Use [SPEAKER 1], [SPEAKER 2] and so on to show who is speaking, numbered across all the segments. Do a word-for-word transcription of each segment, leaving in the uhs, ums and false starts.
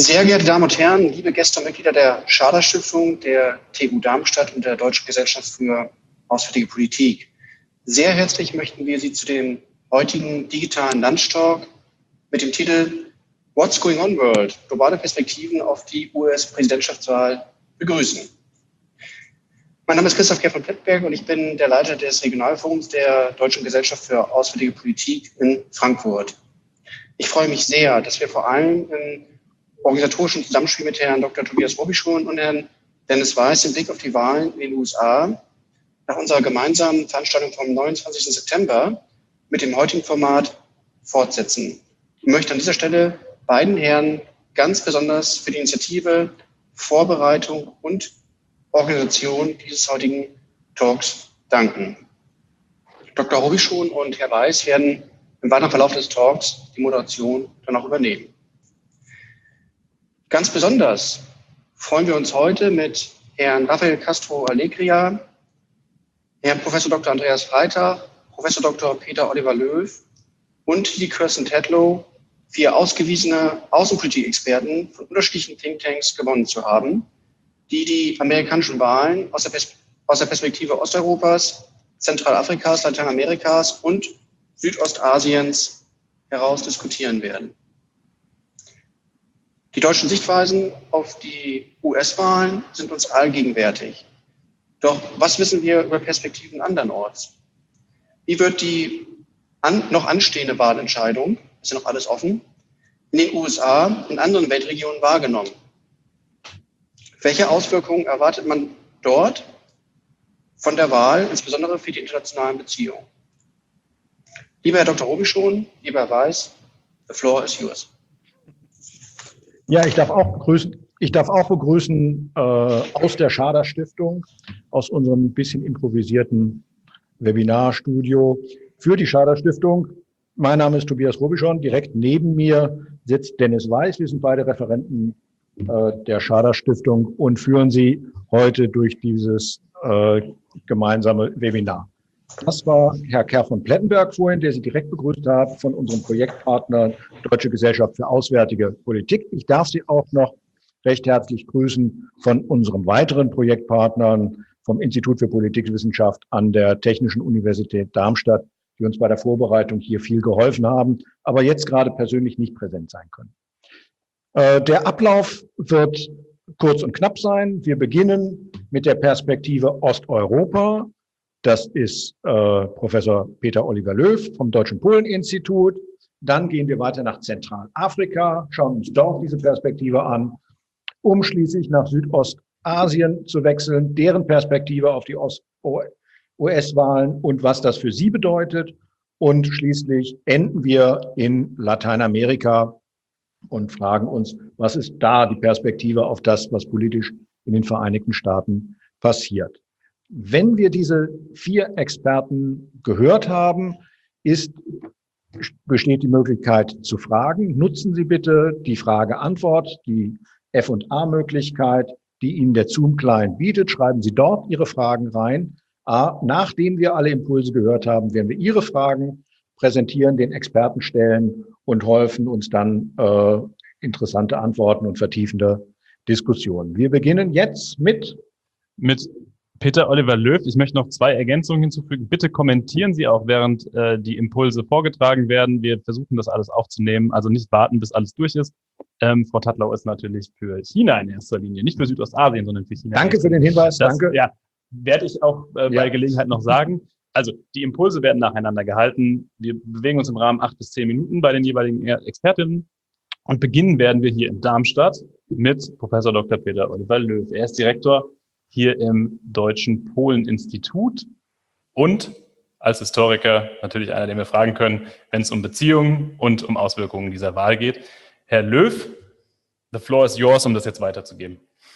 [SPEAKER 1] Sehr geehrte Damen und Herren, liebe Gäste und Mitglieder der Schader-Stiftung, der T U Darmstadt und der Deutschen Gesellschaft für Auswärtige Politik. Sehr herzlich möchten wir Sie zu dem heutigen digitalen Lunchtalk mit dem Titel What's Going On World? Globale Perspektiven auf die U S-Präsidentschaftswahl begrüßen. Mein Name ist Christoph Kerr von Plettenberg und ich bin der Leiter des Regionalforums der Deutschen Gesellschaft für Auswärtige Politik in Frankfurt. Ich freue mich sehr, dass wir vor allem im organisatorischen Zusammenspiel mit Herrn Doktor Tobias Robichon und Herrn Dennis Weiß im Blick auf die Wahlen in den U S A nach unserer gemeinsamen Veranstaltung vom neunundzwanzigsten September mit dem heutigen Format fortsetzen. Ich möchte an dieser Stelle beiden Herren ganz besonders für die Initiative, Vorbereitung und Organisation dieses heutigen Talks danken. Doktor Robichon und Herr Weiß werden im weiteren Verlauf des Talks die Moderation dann auch übernehmen. Ganz besonders freuen wir uns heute mit Herrn Rafael Castro Alegria, Herrn Professor Doktor Andreas Freitag, Professor Doktor Peter Oliver Löw und die Kirsten Tetlow, vier ausgewiesene Außenpolitik-Experten von unterschiedlichen Thinktanks gewonnen zu haben, die die amerikanischen Wahlen aus der, Pers aus der Perspektive Osteuropas, Zentralafrikas, Lateinamerikas und Südostasiens heraus diskutieren werden. Die deutschen Sichtweisen auf die U S-Wahlen sind uns allgegenwärtig. Doch was wissen wir über Perspektiven andernorts? Wie wird die an, noch anstehende Wahlentscheidung, ist ja noch alles offen, in den U S A und anderen Weltregionen wahrgenommen? Welche Auswirkungen erwartet man dort von der Wahl, insbesondere für die internationalen Beziehungen? Lieber Herr Doktor Robichon, lieber Herr Weiß, the floor is yours.
[SPEAKER 2] Ja, ich darf auch begrüßen, ich darf auch begrüßen äh, aus der Schader-Stiftung, aus unserem bisschen improvisierten Webinarstudio für die Schader-Stiftung. Mein Name ist Tobias Robichon, direkt neben mir sitzt Dennis Weiß. Wir sind beide Referenten äh, der Schader-Stiftung und führen Sie heute durch dieses äh, gemeinsame Webinar. Das war Herr Kerr von Plettenberg vorhin, der Sie direkt begrüßt hat, von unserem Projektpartner Deutsche Gesellschaft für Auswärtige Politik. Ich darf Sie auch noch recht herzlich grüßen von unseren weiteren Projektpartnern vom Institut für Politikwissenschaft an der Technischen Universität Darmstadt, die uns bei der Vorbereitung hier viel geholfen haben, aber jetzt gerade persönlich nicht präsent sein können. Äh, der Ablauf wird kurz und knapp sein. Wir beginnen mit der Perspektive Osteuropa. Das ist äh, Professor Peter Oliver Löw vom Deutschen Polen-Institut. Dann gehen wir weiter nach Zentralafrika, schauen uns dort diese Perspektive an, um schließlich nach Südostasien zu wechseln, deren Perspektive auf die U S-Wahlen und was das für sie bedeutet. Und schließlich enden wir in Lateinamerika und fragen uns, was ist da die Perspektive auf das, was politisch in den Vereinigten Staaten passiert. Wenn wir diese vier Experten gehört haben, ist, besteht die Möglichkeit zu fragen. Nutzen Sie bitte die Frage-Antwort, die F und A-Möglichkeit, die Ihnen der Zoom-Client bietet. Schreiben Sie dort Ihre Fragen rein. A, nachdem wir alle Impulse gehört haben, werden wir Ihre Fragen präsentieren, den Experten stellen und helfen uns dann äh, interessante Antworten und vertiefende Diskussionen. Wir beginnen jetzt mit
[SPEAKER 3] mit Peter Oliver Löw. Ich möchte noch zwei Ergänzungen hinzufügen. Bitte kommentieren Sie auch, während äh, die Impulse vorgetragen werden. Wir versuchen das alles aufzunehmen, also nicht warten, bis alles durch ist. Ähm, Frau Tatlow ist natürlich für China in erster Linie, nicht für Südostasien, sondern für China.
[SPEAKER 2] Danke für den Hinweis,
[SPEAKER 3] das,
[SPEAKER 2] danke.
[SPEAKER 3] Ja, werde ich auch äh, bei ja. Gelegenheit noch sagen. Also die Impulse werden nacheinander gehalten. Wir bewegen uns im Rahmen acht bis zehn Minuten bei den jeweiligen Expertinnen. Und beginnen werden wir hier in Darmstadt mit Professor Doktor Peter Oliver Löw. Er ist Direktor hier im Deutschen Polen-Institut und als Historiker natürlich einer, den wir fragen können, wenn es um Beziehungen und um Auswirkungen dieser Wahl geht. Herr Löw, the floor is yours, um das jetzt weiterzugeben.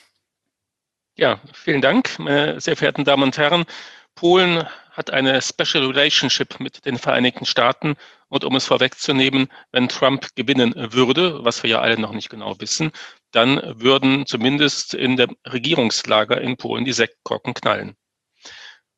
[SPEAKER 4] Ja, vielen Dank, meine sehr verehrten Damen und Herren. Polen hat eine Special Relationship mit den Vereinigten Staaten und um es vorwegzunehmen, wenn Trump gewinnen würde, was wir ja alle noch nicht genau wissen, dann würden zumindest in dem Regierungslager in Polen die Sektkorken knallen.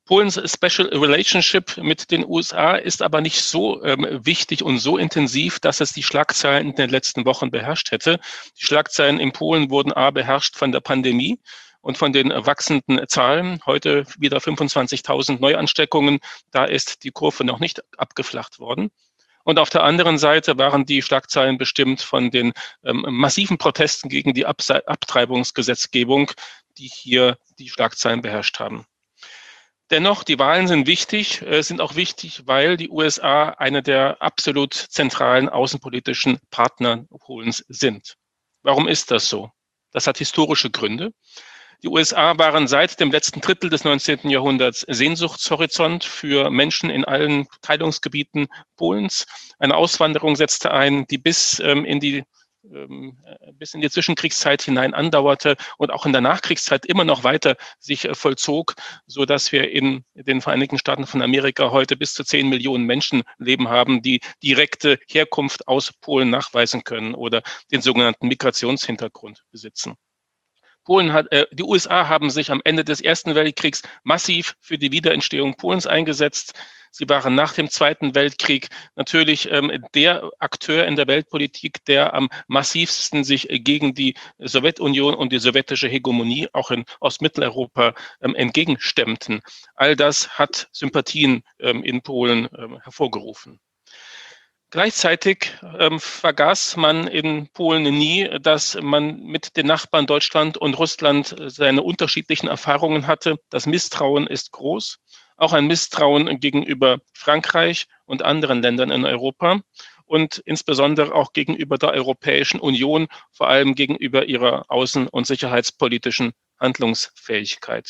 [SPEAKER 4] Polens Special Relationship mit den U S A ist aber nicht so ähm, wichtig und so intensiv, dass es die Schlagzeilen in den letzten Wochen beherrscht hätte. Die Schlagzeilen in Polen wurden a beherrscht von der Pandemie und von den wachsenden Zahlen. Heute wieder fünfundzwanzigtausend Neuansteckungen. Da ist die Kurve noch nicht abgeflacht worden. Und auf der anderen Seite waren die Schlagzeilen bestimmt von den ähm, massiven Protesten gegen die Abse- Abtreibungsgesetzgebung, die hier die Schlagzeilen beherrscht haben. Dennoch, die Wahlen sind wichtig, äh, sind auch wichtig, weil die U S A eine der absolut zentralen außenpolitischen Partner Polens sind. Warum ist das so? Das hat historische Gründe. Die U S A waren seit dem letzten Drittel des neunzehnten Jahrhunderts Sehnsuchtshorizont für Menschen in allen Teilungsgebieten Polens. Eine Auswanderung setzte ein, die bis ähm, in die ähm, bis in die Zwischenkriegszeit hinein andauerte und auch in der Nachkriegszeit immer noch weiter sich äh, vollzog, so dass wir in den Vereinigten Staaten von Amerika heute bis zu zehn Millionen Menschen leben haben, die direkte Herkunft aus Polen nachweisen können oder den sogenannten Migrationshintergrund besitzen. Polen hat, äh, die U S A haben sich am Ende des Ersten Weltkriegs massiv für die Wiederentstehung Polens eingesetzt. Sie waren nach dem Zweiten Weltkrieg natürlich ähm, der Akteur in der Weltpolitik, der am massivsten sich gegen die Sowjetunion und die sowjetische Hegemonie auch in Ostmitteleuropa ähm, entgegenstemmten. All das hat Sympathien ähm, in Polen ähm, hervorgerufen. Gleichzeitig ähm, vergaß man in Polen nie, dass man mit den Nachbarn Deutschland und Russland seine unterschiedlichen Erfahrungen hatte. Das Misstrauen ist groß, auch ein Misstrauen gegenüber Frankreich und anderen Ländern in Europa und insbesondere auch gegenüber der Europäischen Union, vor allem gegenüber ihrer außen- und sicherheitspolitischen Handlungsfähigkeit.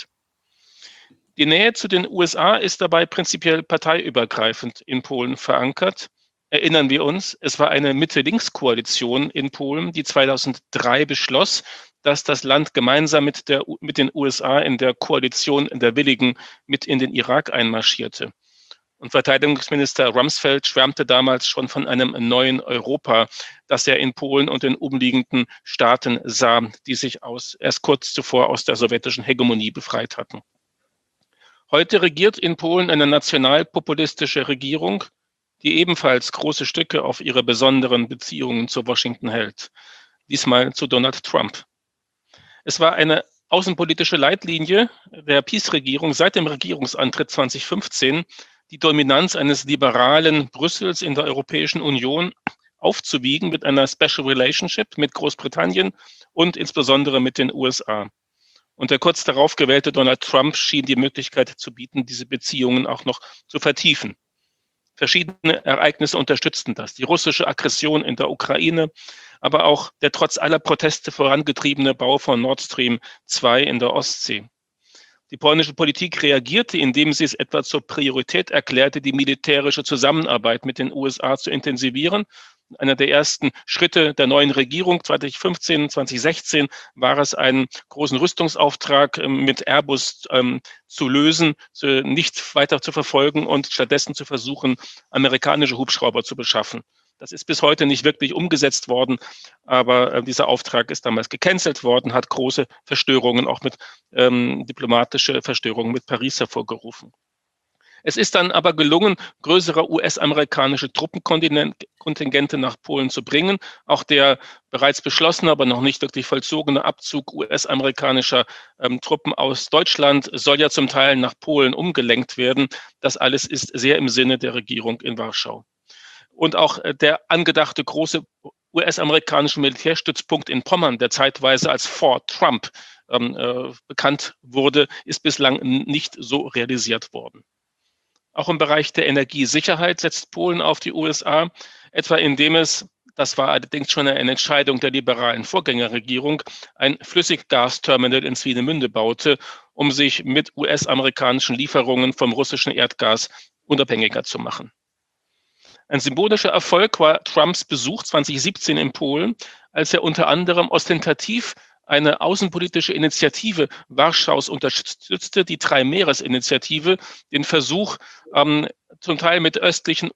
[SPEAKER 4] Die Nähe zu den U S A ist dabei prinzipiell parteiübergreifend in Polen verankert. Erinnern wir uns, es war eine Mitte-Links-Koalition in Polen, die zweitausenddrei beschloss, dass das Land gemeinsam mit, der, mit den U S A in der Koalition der Willigen mit in den Irak einmarschierte. Und Verteidigungsminister Rumsfeld schwärmte damals schon von einem neuen Europa, das er in Polen und den umliegenden Staaten sah, die sich aus, erst kurz zuvor aus der sowjetischen Hegemonie befreit hatten. Heute regiert in Polen eine nationalpopulistische Regierung, die ebenfalls große Stücke auf ihre besonderen Beziehungen zu Washington hält, diesmal zu Donald Trump. Es war eine außenpolitische Leitlinie der PiS-Regierung seit dem Regierungsantritt zweitausendfünfzehn, die Dominanz eines liberalen Brüssels in der Europäischen Union aufzuwiegen mit einer Special Relationship mit Großbritannien und insbesondere mit den U S A. Und der kurz darauf gewählte Donald Trump schien die Möglichkeit zu bieten, diese Beziehungen auch noch zu vertiefen. Verschiedene Ereignisse unterstützten das. Die russische Aggression in der Ukraine, aber auch der trotz aller Proteste vorangetriebene Bau von Nord Stream zwei in der Ostsee. Die polnische Politik reagierte, indem sie es etwa zur Priorität erklärte, die militärische Zusammenarbeit mit den U S A zu intensivieren. Einer der ersten Schritte der neuen Regierung zweitausendfünfzehn, zweitausendsechzehn war es, einen großen Rüstungsauftrag mit Airbus ähm, zu lösen, zu, nicht weiter zu verfolgen und stattdessen zu versuchen, amerikanische Hubschrauber zu beschaffen. Das ist bis heute nicht wirklich umgesetzt worden, aber äh, dieser Auftrag ist damals gecancelt worden, hat große Verstörungen, auch mit ähm, diplomatische Verstörungen mit Paris hervorgerufen. Es ist dann aber gelungen, größere U S-amerikanische Truppenkontingente nach Polen zu bringen. Auch der bereits beschlossene, aber noch nicht wirklich vollzogene Abzug U S-amerikanischer ähm, Truppen aus Deutschland soll ja zum Teil nach Polen umgelenkt werden. Das alles ist sehr im Sinne der Regierung in Warschau. Und auch der angedachte große U S-amerikanische Militärstützpunkt in Pommern, der zeitweise als Fort Trump ähm, äh, bekannt wurde, ist bislang nicht so realisiert worden. Auch im Bereich der Energiesicherheit setzt Polen auf die U S A, etwa indem es, das war allerdings schon eine Entscheidung der liberalen Vorgängerregierung, ein Flüssiggasterminal in Swinemünde baute, um sich mit U S-amerikanischen Lieferungen vom russischen Erdgas unabhängiger zu machen. Ein symbolischer Erfolg war Trumps Besuch zweitausendsiebzehn in Polen, als er unter anderem ostentativ eine außenpolitische Initiative Warschaus unterstützte, die Drei-Meeres-Initiative, den Versuch, ähm, zum Teil mit östlichen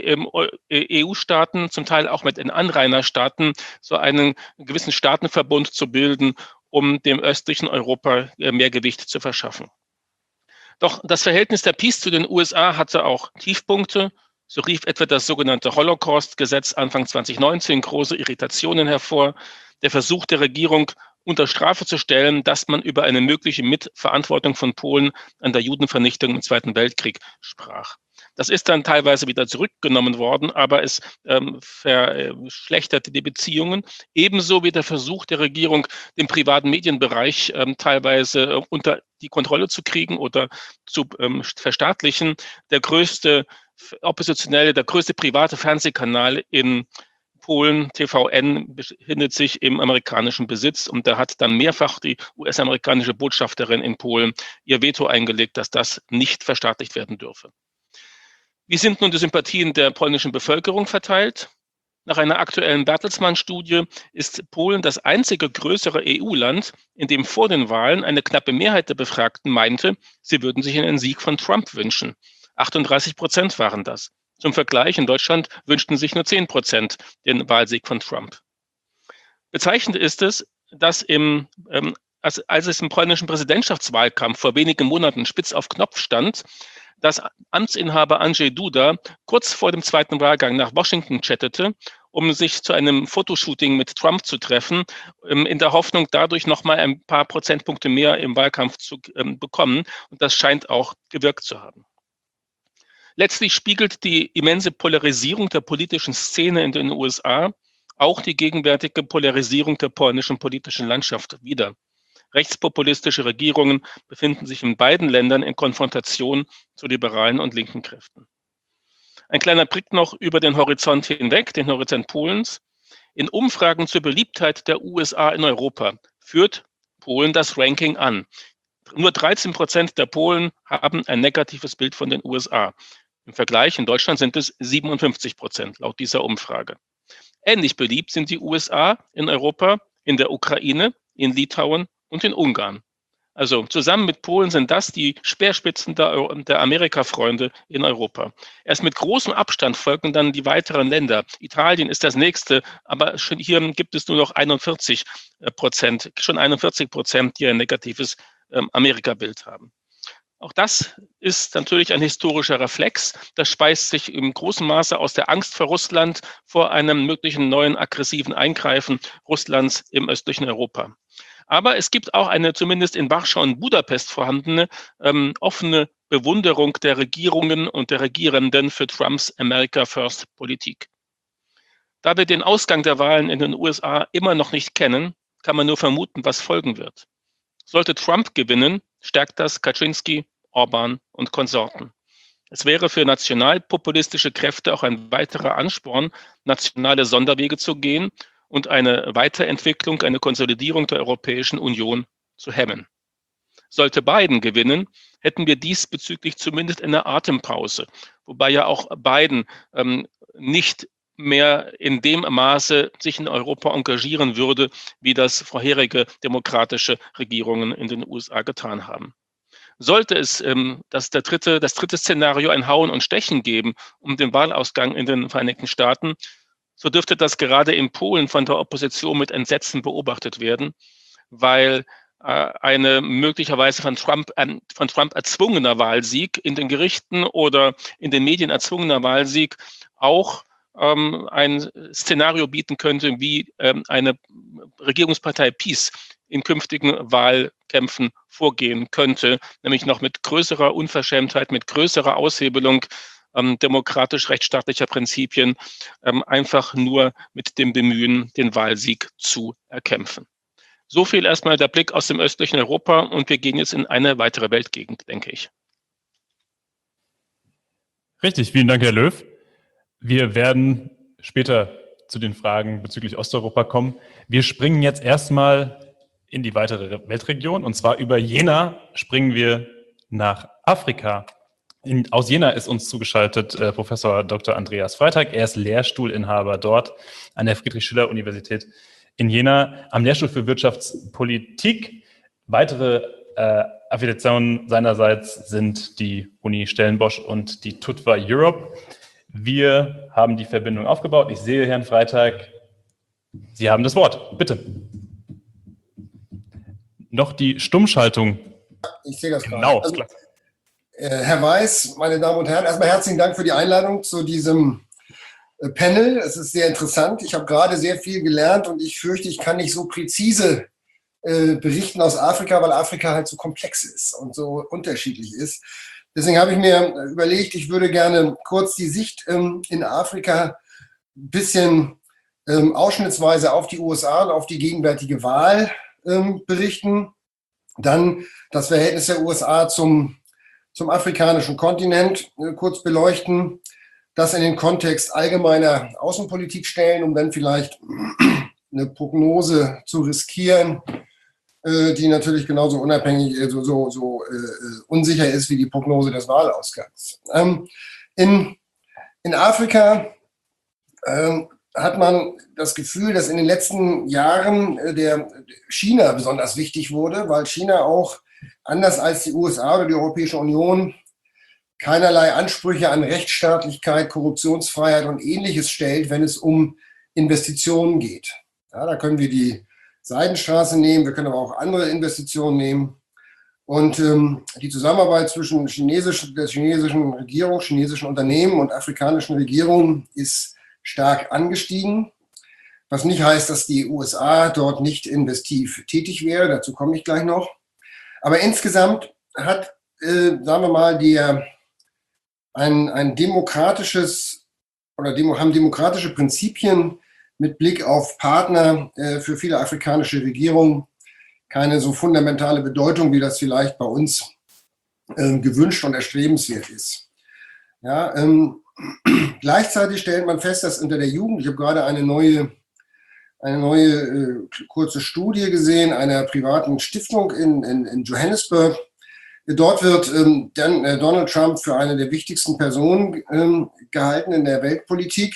[SPEAKER 4] E U-Staaten, zum Teil auch mit den Anrainerstaaten, so einen gewissen Staatenverbund zu bilden, um dem östlichen Europa mehr Gewicht zu verschaffen. Doch das Verhältnis der Peace zu den U S A hatte auch Tiefpunkte. So rief etwa das sogenannte Holocaust-Gesetz Anfang zwanzig neunzehn große Irritationen hervor. Der Versuch der Regierung, unter Strafe zu stellen, dass man über eine mögliche Mitverantwortung von Polen an der Judenvernichtung im Zweiten Weltkrieg sprach. Das ist dann teilweise wieder zurückgenommen worden, aber es ähm, verschlechterte die Beziehungen. Ebenso wie der Versuch der Regierung, den privaten Medienbereich ähm, teilweise äh, unter die Kontrolle zu kriegen oder zu ähm, verstaatlichen. Der größte oppositionelle, der größte private Fernsehkanal in Polen, T V N, befindet sich im amerikanischen Besitz und da hat dann mehrfach die U S-amerikanische Botschafterin in Polen ihr Veto eingelegt, dass das nicht verstaatlicht werden dürfe. Wie sind nun die Sympathien der polnischen Bevölkerung verteilt? Nach einer aktuellen Bertelsmann-Studie ist Polen das einzige größere E U-Land, in dem vor den Wahlen eine knappe Mehrheit der Befragten meinte, sie würden sich einen Sieg von Trump wünschen. achtunddreißig Prozent waren das. Zum Vergleich, in Deutschland wünschten sich nur zehn Prozent den Wahlsieg von Trump. Bezeichnend ist es, dass im, ähm, als, als es im polnischen Präsidentschaftswahlkampf vor wenigen Monaten spitz auf Knopf stand, dass Amtsinhaber Andrzej Duda kurz vor dem zweiten Wahlgang nach Washington chattete, um sich zu einem Fotoshooting mit Trump zu treffen, in der Hoffnung, dadurch nochmal ein paar Prozentpunkte mehr im Wahlkampf zu ähm, bekommen. Und das scheint auch gewirkt zu haben. Letztlich spiegelt die immense Polarisierung der politischen Szene in den U S A auch die gegenwärtige Polarisierung der polnischen politischen Landschaft wider. Rechtspopulistische Regierungen befinden sich in beiden Ländern in Konfrontation zu liberalen und linken Kräften. Ein kleiner Blick noch über den Horizont hinweg, den Horizont Polens. In Umfragen zur Beliebtheit der U S A in Europa führt Polen das Ranking an. Nur dreizehn Prozent der Polen haben ein negatives Bild von den U S A. Im Vergleich in Deutschland sind es siebenundfünfzig Prozent laut dieser Umfrage. Ähnlich beliebt sind die U S A in Europa, in der Ukraine, in Litauen und in Ungarn. Also zusammen mit Polen sind das die Speerspitzen der, der Amerika-Freunde in Europa. Erst mit großem Abstand folgen dann die weiteren Länder. Italien ist das nächste, aber schon hier gibt es nur noch einundvierzig Prozent, schon einundvierzig Prozent, die ein negatives ähm, Amerika-Bild haben. Auch das ist natürlich ein historischer Reflex. Das speist sich im großen Maße aus der Angst vor Russland, vor einem möglichen neuen aggressiven Eingreifen Russlands im östlichen Europa. Aber es gibt auch eine zumindest in Warschau und Budapest vorhandene ähm, offene Bewunderung der Regierungen und der Regierenden für Trumps America First Politik. Da wir den Ausgang der Wahlen in den U S A immer noch nicht kennen, kann man nur vermuten, was folgen wird. Sollte Trump gewinnen, stärkt das Kaczynski, Orban und Konsorten. Es wäre für nationalpopulistische Kräfte auch ein weiterer Ansporn, nationale Sonderwege zu gehen und eine Weiterentwicklung, eine Konsolidierung der Europäischen Union zu hemmen. Sollte Biden gewinnen, hätten wir diesbezüglich zumindest eine Atempause, wobei ja auch Biden ähm, nicht mehr in dem Maße sich in Europa engagieren würde, wie das vorherige demokratische Regierungen in den U S A getan haben. Sollte es ähm, das, der dritte, das dritte Szenario ein Hauen und Stechen geben um den Wahlausgang in den Vereinigten Staaten, so dürfte das gerade in Polen von der Opposition mit Entsetzen beobachtet werden, weil äh, eine möglicherweise von Trump, äh, von Trump erzwungener Wahlsieg in den Gerichten oder in den Medien erzwungener Wahlsieg auch ähm, ein Szenario bieten könnte, wie ähm, eine Regierungspartei Peace in künftigen Wahlkämpfen vorgehen könnte, nämlich noch mit größerer Unverschämtheit, mit größerer Aushebelung ähm, demokratisch-rechtsstaatlicher Prinzipien, ähm, einfach nur mit dem Bemühen, den Wahlsieg zu erkämpfen. So viel erstmal der Blick aus dem östlichen Europa und wir gehen jetzt in eine weitere Weltgegend, denke ich.
[SPEAKER 3] Richtig, vielen Dank, Herr Löw. Wir werden später zu den Fragen bezüglich Osteuropa kommen. Wir springen jetzt erstmal in die weitere Weltregion und zwar über Jena springen wir nach Afrika. In, aus Jena ist uns zugeschaltet äh, Professor Doktor Andreas Freitag. Er ist Lehrstuhlinhaber dort an der Friedrich-Schiller-Universität in Jena am Lehrstuhl für Wirtschaftspolitik. Weitere äh, Affiliationen seinerseits sind die Uni Stellenbosch und die Tutva Europe. Wir haben die Verbindung aufgebaut. Ich sehe Herrn Freitag. Sie haben das Wort. Bitte. Noch die Stummschaltung.
[SPEAKER 5] Ich sehe das
[SPEAKER 3] genau.
[SPEAKER 5] gerade. Also, Herr Weiß, meine Damen und Herren, erstmal herzlichen Dank für die Einladung zu diesem Panel. Es ist sehr interessant. Ich habe gerade sehr viel gelernt und ich fürchte, ich kann nicht so präzise äh, berichten aus Afrika, weil Afrika halt so komplex ist und so unterschiedlich ist. Deswegen habe ich mir überlegt, ich würde gerne kurz die Sicht ähm, in Afrika ein bisschen ähm, ausschnittsweise auf die U S A und auf die gegenwärtige Wahl ähm, berichten. Dann das Verhältnis der U S A zum zum afrikanischen Kontinent äh, kurz beleuchten, das in den Kontext allgemeiner Außenpolitik stellen, um dann vielleicht eine Prognose zu riskieren, äh, die natürlich genauso unabhängig, äh, so, so, so äh, unsicher ist wie die Prognose des Wahlausgangs. Ähm, in, in Afrika äh, hat man das Gefühl, dass in den letzten Jahren äh, der China besonders wichtig wurde, weil China auch anders als die U S A oder die Europäische Union keinerlei Ansprüche an Rechtsstaatlichkeit, Korruptionsfreiheit und Ähnliches stellt, wenn es um Investitionen geht. Ja, da können wir die Seidenstraße nehmen, wir können aber auch andere Investitionen nehmen. Und ähm, die Zusammenarbeit zwischen chinesischen, der chinesischen Regierung, chinesischen Unternehmen und afrikanischen Regierungen ist stark angestiegen. Was nicht heißt, dass die U S A dort nicht investiv tätig wäre, dazu komme ich gleich noch. Aber insgesamt hat, äh, sagen wir mal, der, ein, ein demokratisches oder demo, haben demokratische Prinzipien mit Blick auf Partner äh, für viele afrikanische Regierungen keine so fundamentale Bedeutung, wie das vielleicht bei uns äh, gewünscht und erstrebenswert ist. Ja, ähm, gleichzeitig stellt man fest, dass unter der Jugend, ich habe gerade eine neue eine neue äh, kurze Studie gesehen, einer privaten Stiftung in, in, in Johannesburg. Dort wird ähm, dann, äh, Donald Trump für eine der wichtigsten Personen ähm, gehalten in der Weltpolitik.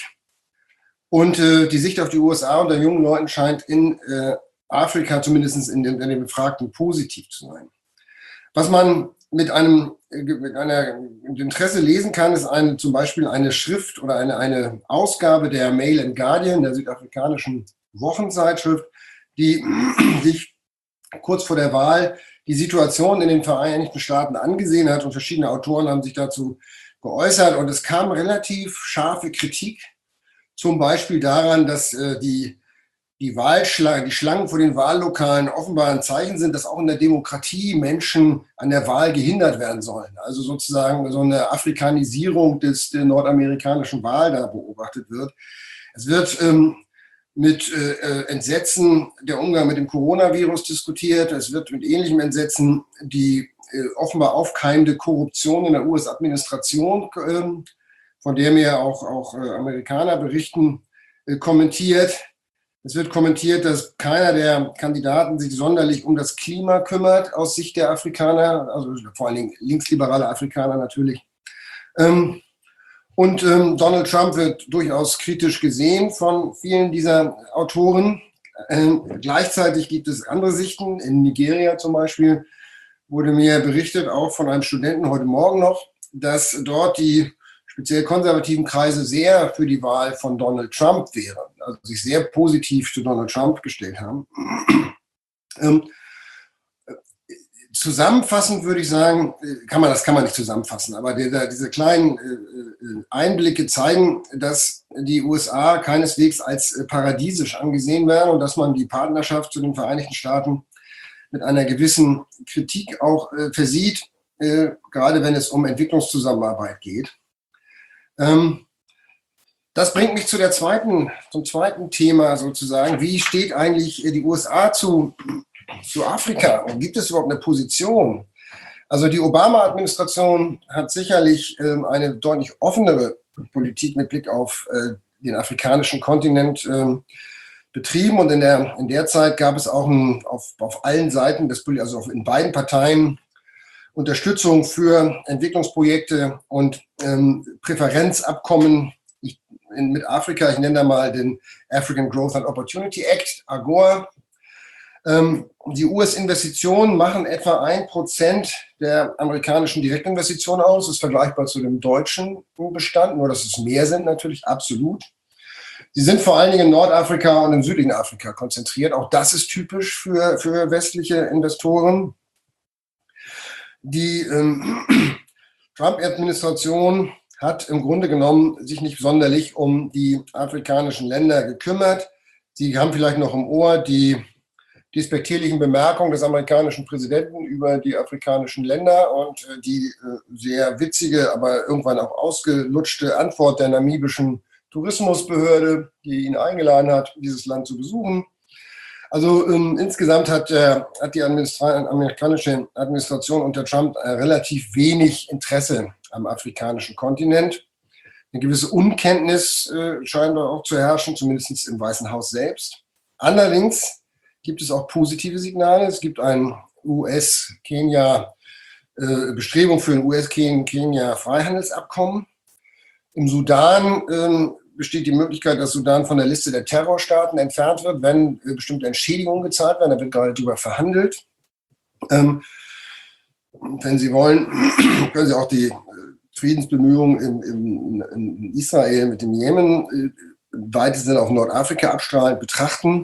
[SPEAKER 5] Und äh, die Sicht auf die U S A unter jungen Leuten scheint in äh, Afrika, zumindest in den, in den Befragten, positiv zu sein. Was man mit einem äh, mit einer mit Interesse lesen kann, ist eine, zum Beispiel eine Schrift oder eine, eine Ausgabe der Mail and Guardian, der südafrikanischen Wochenzeitschrift, die sich kurz vor der Wahl die Situation in den Vereinigten Staaten angesehen hat und verschiedene Autoren haben sich dazu geäußert und es kam relativ scharfe Kritik, zum Beispiel daran, dass äh, die, die Wahlschlangen, die Schlangen vor den Wahllokalen offenbar ein Zeichen sind, dass auch in der Demokratie Menschen an der Wahl gehindert werden sollen. Also sozusagen so eine Afrikanisierung des, der nordamerikanischen Wahl da beobachtet wird. Es wird ähm, mit äh, Entsetzen der Umgang mit dem Coronavirus diskutiert. Es wird mit ähnlichem Entsetzen die äh, offenbar aufkeimende Korruption in der U S-Administration, äh, von der mir auch, auch äh, Amerikaner berichten, äh, kommentiert. Es wird kommentiert, dass keiner der Kandidaten sich sonderlich um das Klima kümmert, aus Sicht der Afrikaner, also vor allen Dingen linksliberale Afrikaner natürlich. Ähm, Und ähm, Donald Trump wird durchaus kritisch gesehen von vielen dieser Autoren. Ähm, gleichzeitig gibt es andere Sichten. In Nigeria zum Beispiel wurde mir berichtet, auch von einem Studenten heute Morgen noch, dass dort die speziell konservativen Kreise sehr für die Wahl von Donald Trump wären, also sich sehr positiv zu Donald Trump gestellt haben. ähm, Zusammenfassend würde ich sagen, kann man, das kann man nicht zusammenfassen, aber der, diese kleinen Einblicke zeigen, dass die U S A keineswegs als paradiesisch angesehen werden und dass man die Partnerschaft zu den Vereinigten Staaten mit einer gewissen Kritik auch versieht, gerade wenn es um Entwicklungszusammenarbeit geht. Das bringt mich zu der zweiten, zum zweiten Thema sozusagen. Wie steht eigentlich die U S A zu zu Afrika und gibt es überhaupt eine Position? Also die Obama-Administration hat sicherlich ähm, eine deutlich offenere Politik mit Blick auf äh, den afrikanischen Kontinent ähm, betrieben und in der, in der Zeit gab es auch ein, auf, auf allen Seiten, des, also auf, in beiden Parteien, Unterstützung für Entwicklungsprojekte und ähm, Präferenzabkommen ich, in, mit Afrika. Ich nenne da mal den African Growth and Opportunity Act, AGOA. Die U S-Investitionen machen etwa ein Prozent der amerikanischen Direktinvestitionen aus. Das ist vergleichbar zu dem deutschen Bestand, nur dass es mehr sind natürlich, absolut. Sie sind vor allen Dingen in Nordafrika und im südlichen Afrika konzentriert. Auch das ist typisch für, für westliche Investoren. Die, ähm, Trump-Administration hat im Grunde genommen sich nicht sonderlich um die afrikanischen Länder gekümmert. Sie haben vielleicht noch im Ohr die despektierlichen Bemerkungen des amerikanischen Präsidenten über die afrikanischen Länder und die sehr witzige, aber irgendwann auch ausgelutschte Antwort der namibischen Tourismusbehörde, die ihn eingeladen hat, dieses Land zu besuchen. Also ähm, insgesamt hat, äh, hat die Administra- amerikanische Administration unter Trump äh, relativ wenig Interesse am afrikanischen Kontinent. Eine gewisse Unkenntnis äh, scheint auch zu herrschen, zumindest im Weißen Haus selbst. Allerdings gibt es auch positive Signale. Es gibt ein U S-Kenia, äh, Bestrebung für ein U S-Kenia-Freihandelsabkommen. Im Sudan äh, besteht die Möglichkeit, dass Sudan von der Liste der Terrorstaaten entfernt wird, wenn äh, bestimmte Entschädigungen gezahlt werden. Da wird gerade darüber verhandelt. Ähm, wenn Sie wollen, können Sie auch die äh, Friedensbemühungen in, in, in Israel mit dem Jemen äh, im weitesten Sinne auf Nordafrika abstrahlend betrachten.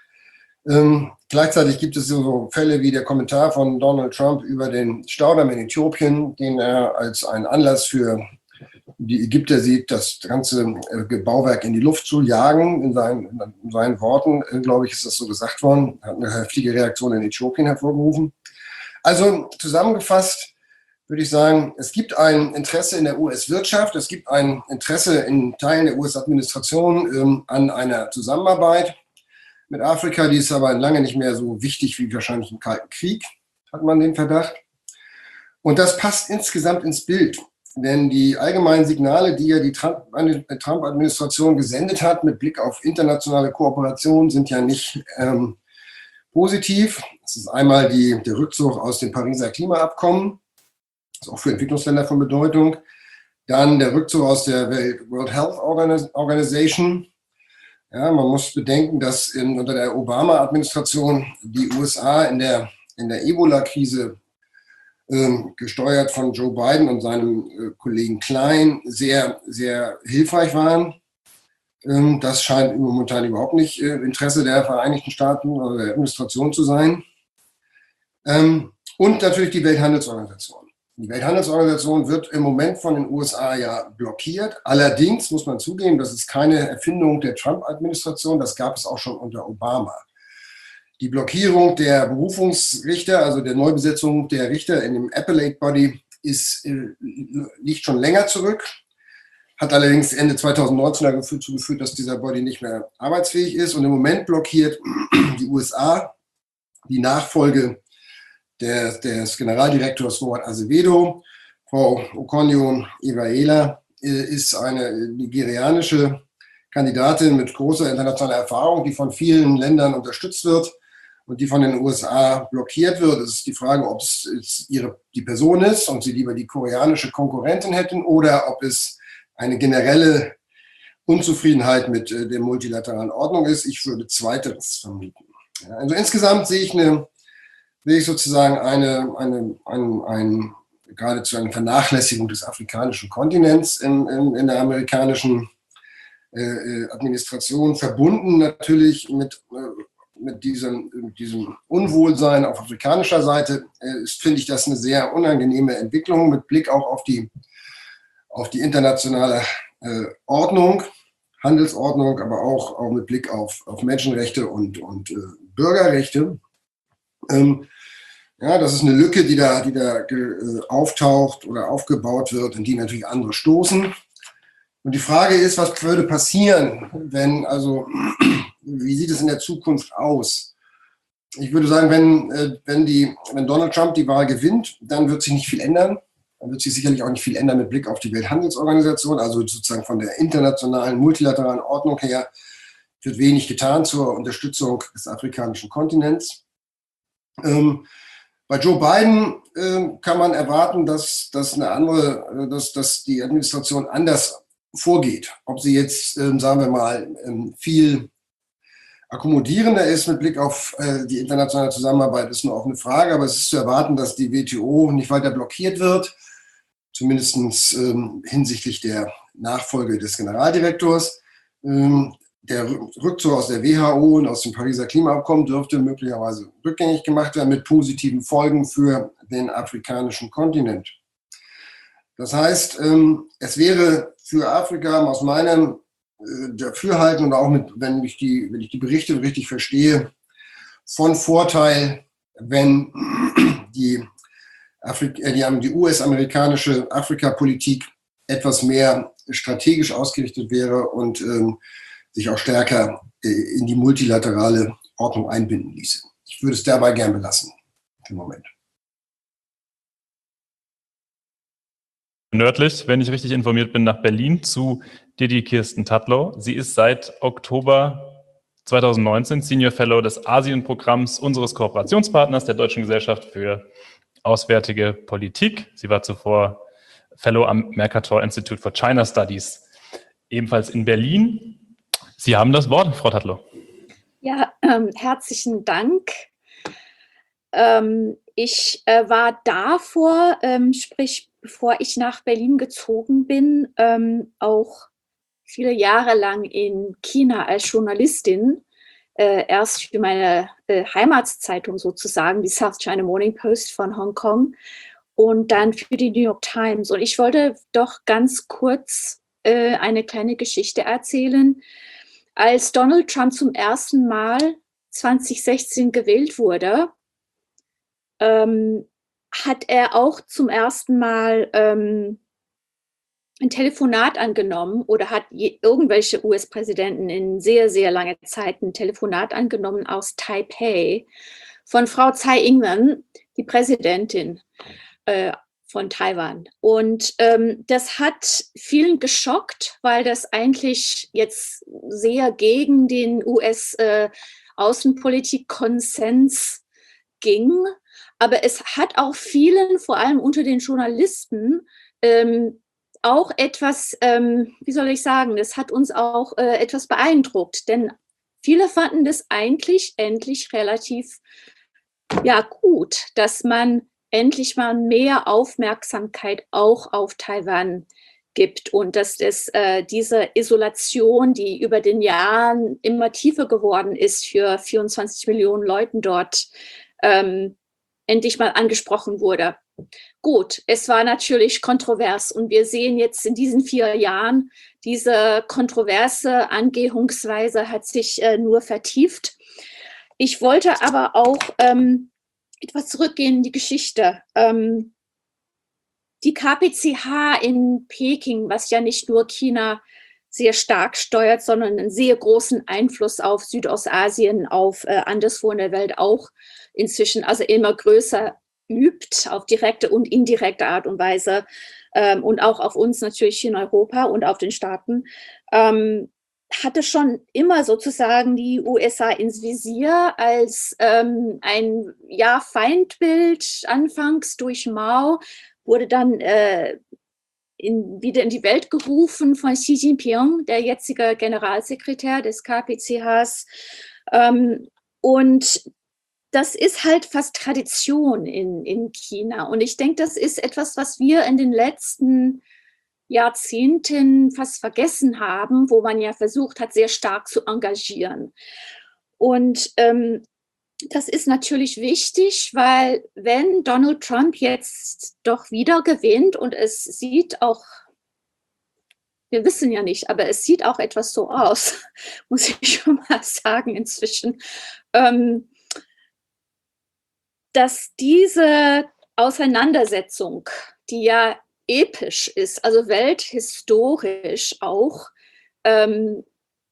[SPEAKER 5] Ähm, gleichzeitig gibt es so Fälle wie der Kommentar von Donald Trump über den Staudamm in Äthiopien, den er als einen Anlass für die Ägypter sieht, das ganze äh, Bauwerk in die Luft zu jagen. In seinen, in seinen Worten, äh, glaube ich, ist das so gesagt worden. Hat eine heftige Reaktion in Äthiopien hervorgerufen. Also zusammengefasst würde ich sagen, es gibt ein Interesse in der U S-Wirtschaft, es gibt ein Interesse in Teilen der U S-Administration ähm, an einer Zusammenarbeit mit Afrika. Die ist aber lange nicht mehr so wichtig wie wahrscheinlich im Kalten Krieg, hat man den Verdacht. Und das passt insgesamt ins Bild. Denn die allgemeinen Signale, die ja die Trump-Administration gesendet hat mit Blick auf internationale Kooperation, sind ja nicht ähm, positiv. Das ist einmal die, der Rückzug aus dem Pariser Klimaabkommen, das ist auch für Entwicklungsländer von Bedeutung. Dann der Rückzug aus der World Health Organization. Ja, man muss bedenken, dass in, unter der Obama-Administration die U S A in der, in der Ebola-Krise Ähm, gesteuert von Joe Biden und seinem äh, Kollegen Klein, sehr, sehr hilfreich waren. Ähm, das scheint momentan überhaupt nicht äh, Interesse der Vereinigten Staaten oder der Administration zu sein. Ähm, und natürlich die Welthandelsorganisation. Die Welthandelsorganisation wird im Moment von den U S A ja blockiert. Allerdings muss man zugeben, das ist keine Erfindung der Trump-Administration, das gab es auch schon unter Obama. Die Blockierung der Berufungsrichter, also der Neubesetzung der Richter in dem Appellate Body, ist, äh, liegt schon länger zurück, hat allerdings Ende zweitausendneunzehn dazu geführt, dass dieser Body nicht mehr arbeitsfähig ist. Und im Moment blockiert die U S A die Nachfolge der, des Generaldirektors Robert Azevedo. Frau Okonjo-Iweala äh, ist eine nigerianische Kandidatin mit großer internationaler Erfahrung, die von vielen Ländern unterstützt wird und die von den U S A blockiert wird. Es ist die Frage, ob es ihre, die Person ist und sie lieber die koreanische Konkurrentin hätten oder ob es eine generelle Unzufriedenheit mit äh, der multilateralen Ordnung ist. Ich würde Zweiteres vermuten. Ja, also insgesamt sehe ich, eine, sehe ich sozusagen eine, eine, ein, ein, geradezu eine Vernachlässigung des afrikanischen Kontinents in, in, in der amerikanischen äh, Administration, verbunden natürlich mit äh, mit diesem, mit diesem Unwohlsein auf afrikanischer Seite, äh, finde ich das eine sehr unangenehme Entwicklung mit Blick auch auf die, auf die internationale äh, Ordnung, Handelsordnung, aber auch, auch mit Blick auf, auf Menschenrechte und, und äh, Bürgerrechte. Ähm, ja, das ist eine Lücke, die da, die da äh, auftaucht oder aufgebaut wird und die natürlich andere stoßen. Und die Frage ist, was würde passieren, wenn also wie sieht es in der Zukunft aus? Ich würde sagen, wenn, wenn, die, wenn Donald Trump die Wahl gewinnt, dann wird sich nicht viel ändern. Dann wird sich sicherlich auch nicht viel ändern mit Blick auf die Welthandelsorganisation, also sozusagen von der internationalen, multilateralen Ordnung her wird wenig getan zur Unterstützung des afrikanischen Kontinents. Ähm, bei Joe Biden äh, kann man erwarten, dass, dass, eine andere, dass, dass die Administration anders vorgeht. Ob sie jetzt, äh, sagen wir mal, äh, viel akkommodierender ist mit Blick auf äh, die internationale Zusammenarbeit, ist eine offene Frage, aber es ist zu erwarten, dass die W T O nicht weiter blockiert wird, zumindest ähm, hinsichtlich der Nachfolge des Generaldirektors. Ähm, der Rückzug aus der W H O und aus dem Pariser Klimaabkommen dürfte möglicherweise rückgängig gemacht werden mit positiven Folgen für den afrikanischen Kontinent. Das heißt, ähm, es wäre für Afrika aus meinem äh, Dafürhalten und auch mit, wenn ich die, wenn ich die Berichte richtig verstehe, von Vorteil, wenn die, Afrik äh, die, die U S-amerikanische Afrika-Politik etwas mehr strategisch ausgerichtet wäre und ähm, sich auch stärker äh, in die multilaterale Ordnung einbinden ließe. Ich würde es dabei gern belassen im Moment.
[SPEAKER 3] Nördlich, wenn ich richtig informiert bin, nach Berlin zu Didi Kirsten Tatlow. Sie ist seit Oktober zweitausendneunzehn Senior Fellow des Asienprogramms unseres Kooperationspartners der Deutschen Gesellschaft für Auswärtige Politik. Sie war zuvor Fellow am Mercator Institute for China Studies, ebenfalls in Berlin. Sie haben das Wort, Frau Tatlow.
[SPEAKER 6] Ja, ähm, herzlichen Dank. Ähm, ich äh, war davor, ähm, sprich, bevor ich nach Berlin gezogen bin, ähm, auch viele Jahre lang in China als Journalistin, äh, erst für meine äh, Heimatszeitung sozusagen, die South China Morning Post von Hongkong, und dann für die New York Times. Und ich wollte doch ganz kurz äh, eine kleine Geschichte erzählen. Als Donald Trump zum ersten Mal zwanzig sechzehn gewählt wurde, ähm, hat er auch zum ersten Mal ähm, ein Telefonat angenommen oder hat je, irgendwelche U S-Präsidenten in sehr, sehr langer Zeit ein Telefonat angenommen aus Taipei von Frau Tsai Ing-wen, die Präsidentin äh, von Taiwan. Und ähm, das hat vielen geschockt, weil das eigentlich jetzt sehr gegen den U S-Außenpolitik-Konsens äh, ging. Aber es hat auch vielen, vor allem unter den Journalisten, ähm, auch etwas, ähm, wie soll ich sagen, das hat uns auch äh, etwas beeindruckt. Denn viele fanden das eigentlich endlich relativ ja, gut, dass man endlich mal mehr Aufmerksamkeit auch auf Taiwan gibt und dass es äh, diese Isolation, die über den Jahren immer tiefer geworden ist für vierundzwanzig Millionen Leuten dort, ähm, endlich mal angesprochen wurde. Gut, es war natürlich kontrovers und wir sehen jetzt in diesen vier Jahren, diese kontroverse Angehungsweise hat sich äh, nur vertieft. Ich wollte aber auch ähm, etwas zurückgehen in die Geschichte. Ähm, die K P C H in Peking, was ja nicht nur China sehr stark steuert, sondern einen sehr großen Einfluss auf Südostasien, auf äh, anderswo in der Welt auch inzwischen, also immer größer übt, auf direkte und indirekte Art und Weise ähm, und auch auf uns natürlich in Europa und auf den Staaten, ähm, hatte schon immer sozusagen die U S A ins Visier als ähm, ein ja, Feindbild, anfangs durch Mao, wurde dann äh, in, wieder in die Welt gerufen von Xi Jinping, der jetzige Generalsekretär des K P C Hs. Ähm, und das ist halt fast Tradition in, in China. Und ich denke, das ist etwas, was wir in den letzten Jahrzehnten fast vergessen haben, wo man ja versucht hat, sehr stark zu engagieren. Und ähm, das ist natürlich wichtig, weil wenn Donald Trump jetzt doch wieder gewinnt und es sieht auch, wir wissen ja nicht, aber es sieht auch etwas so aus, muss ich schon mal sagen inzwischen, ähm, dass diese Auseinandersetzung, die ja episch ist, also welthistorisch auch, ähm,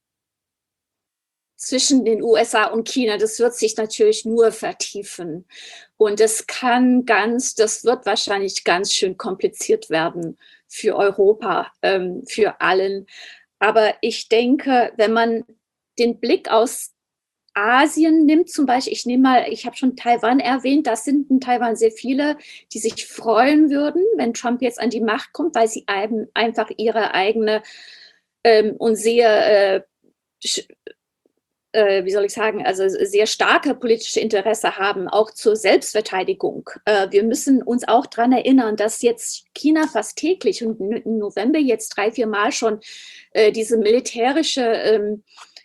[SPEAKER 6] zwischen den U S A und China, das wird sich natürlich nur vertiefen. Und es kann ganz, das wird wahrscheinlich ganz schön kompliziert werden für Europa, ähm, für allen. Aber ich denke, wenn man den Blick aus Asien nimmt, zum Beispiel, ich nehme mal, ich habe schon Taiwan erwähnt, das sind in Taiwan sehr viele, die sich freuen würden, wenn Trump jetzt an die Macht kommt, weil sie einfach ihre eigene ähm, und sehr äh, Äh, wie soll ich sagen, also sehr starke politische Interesse haben, auch zur Selbstverteidigung. Äh, wir müssen uns auch daran erinnern, dass jetzt China fast täglich und im November jetzt drei, vier Mal schon äh, diese militärische ähm,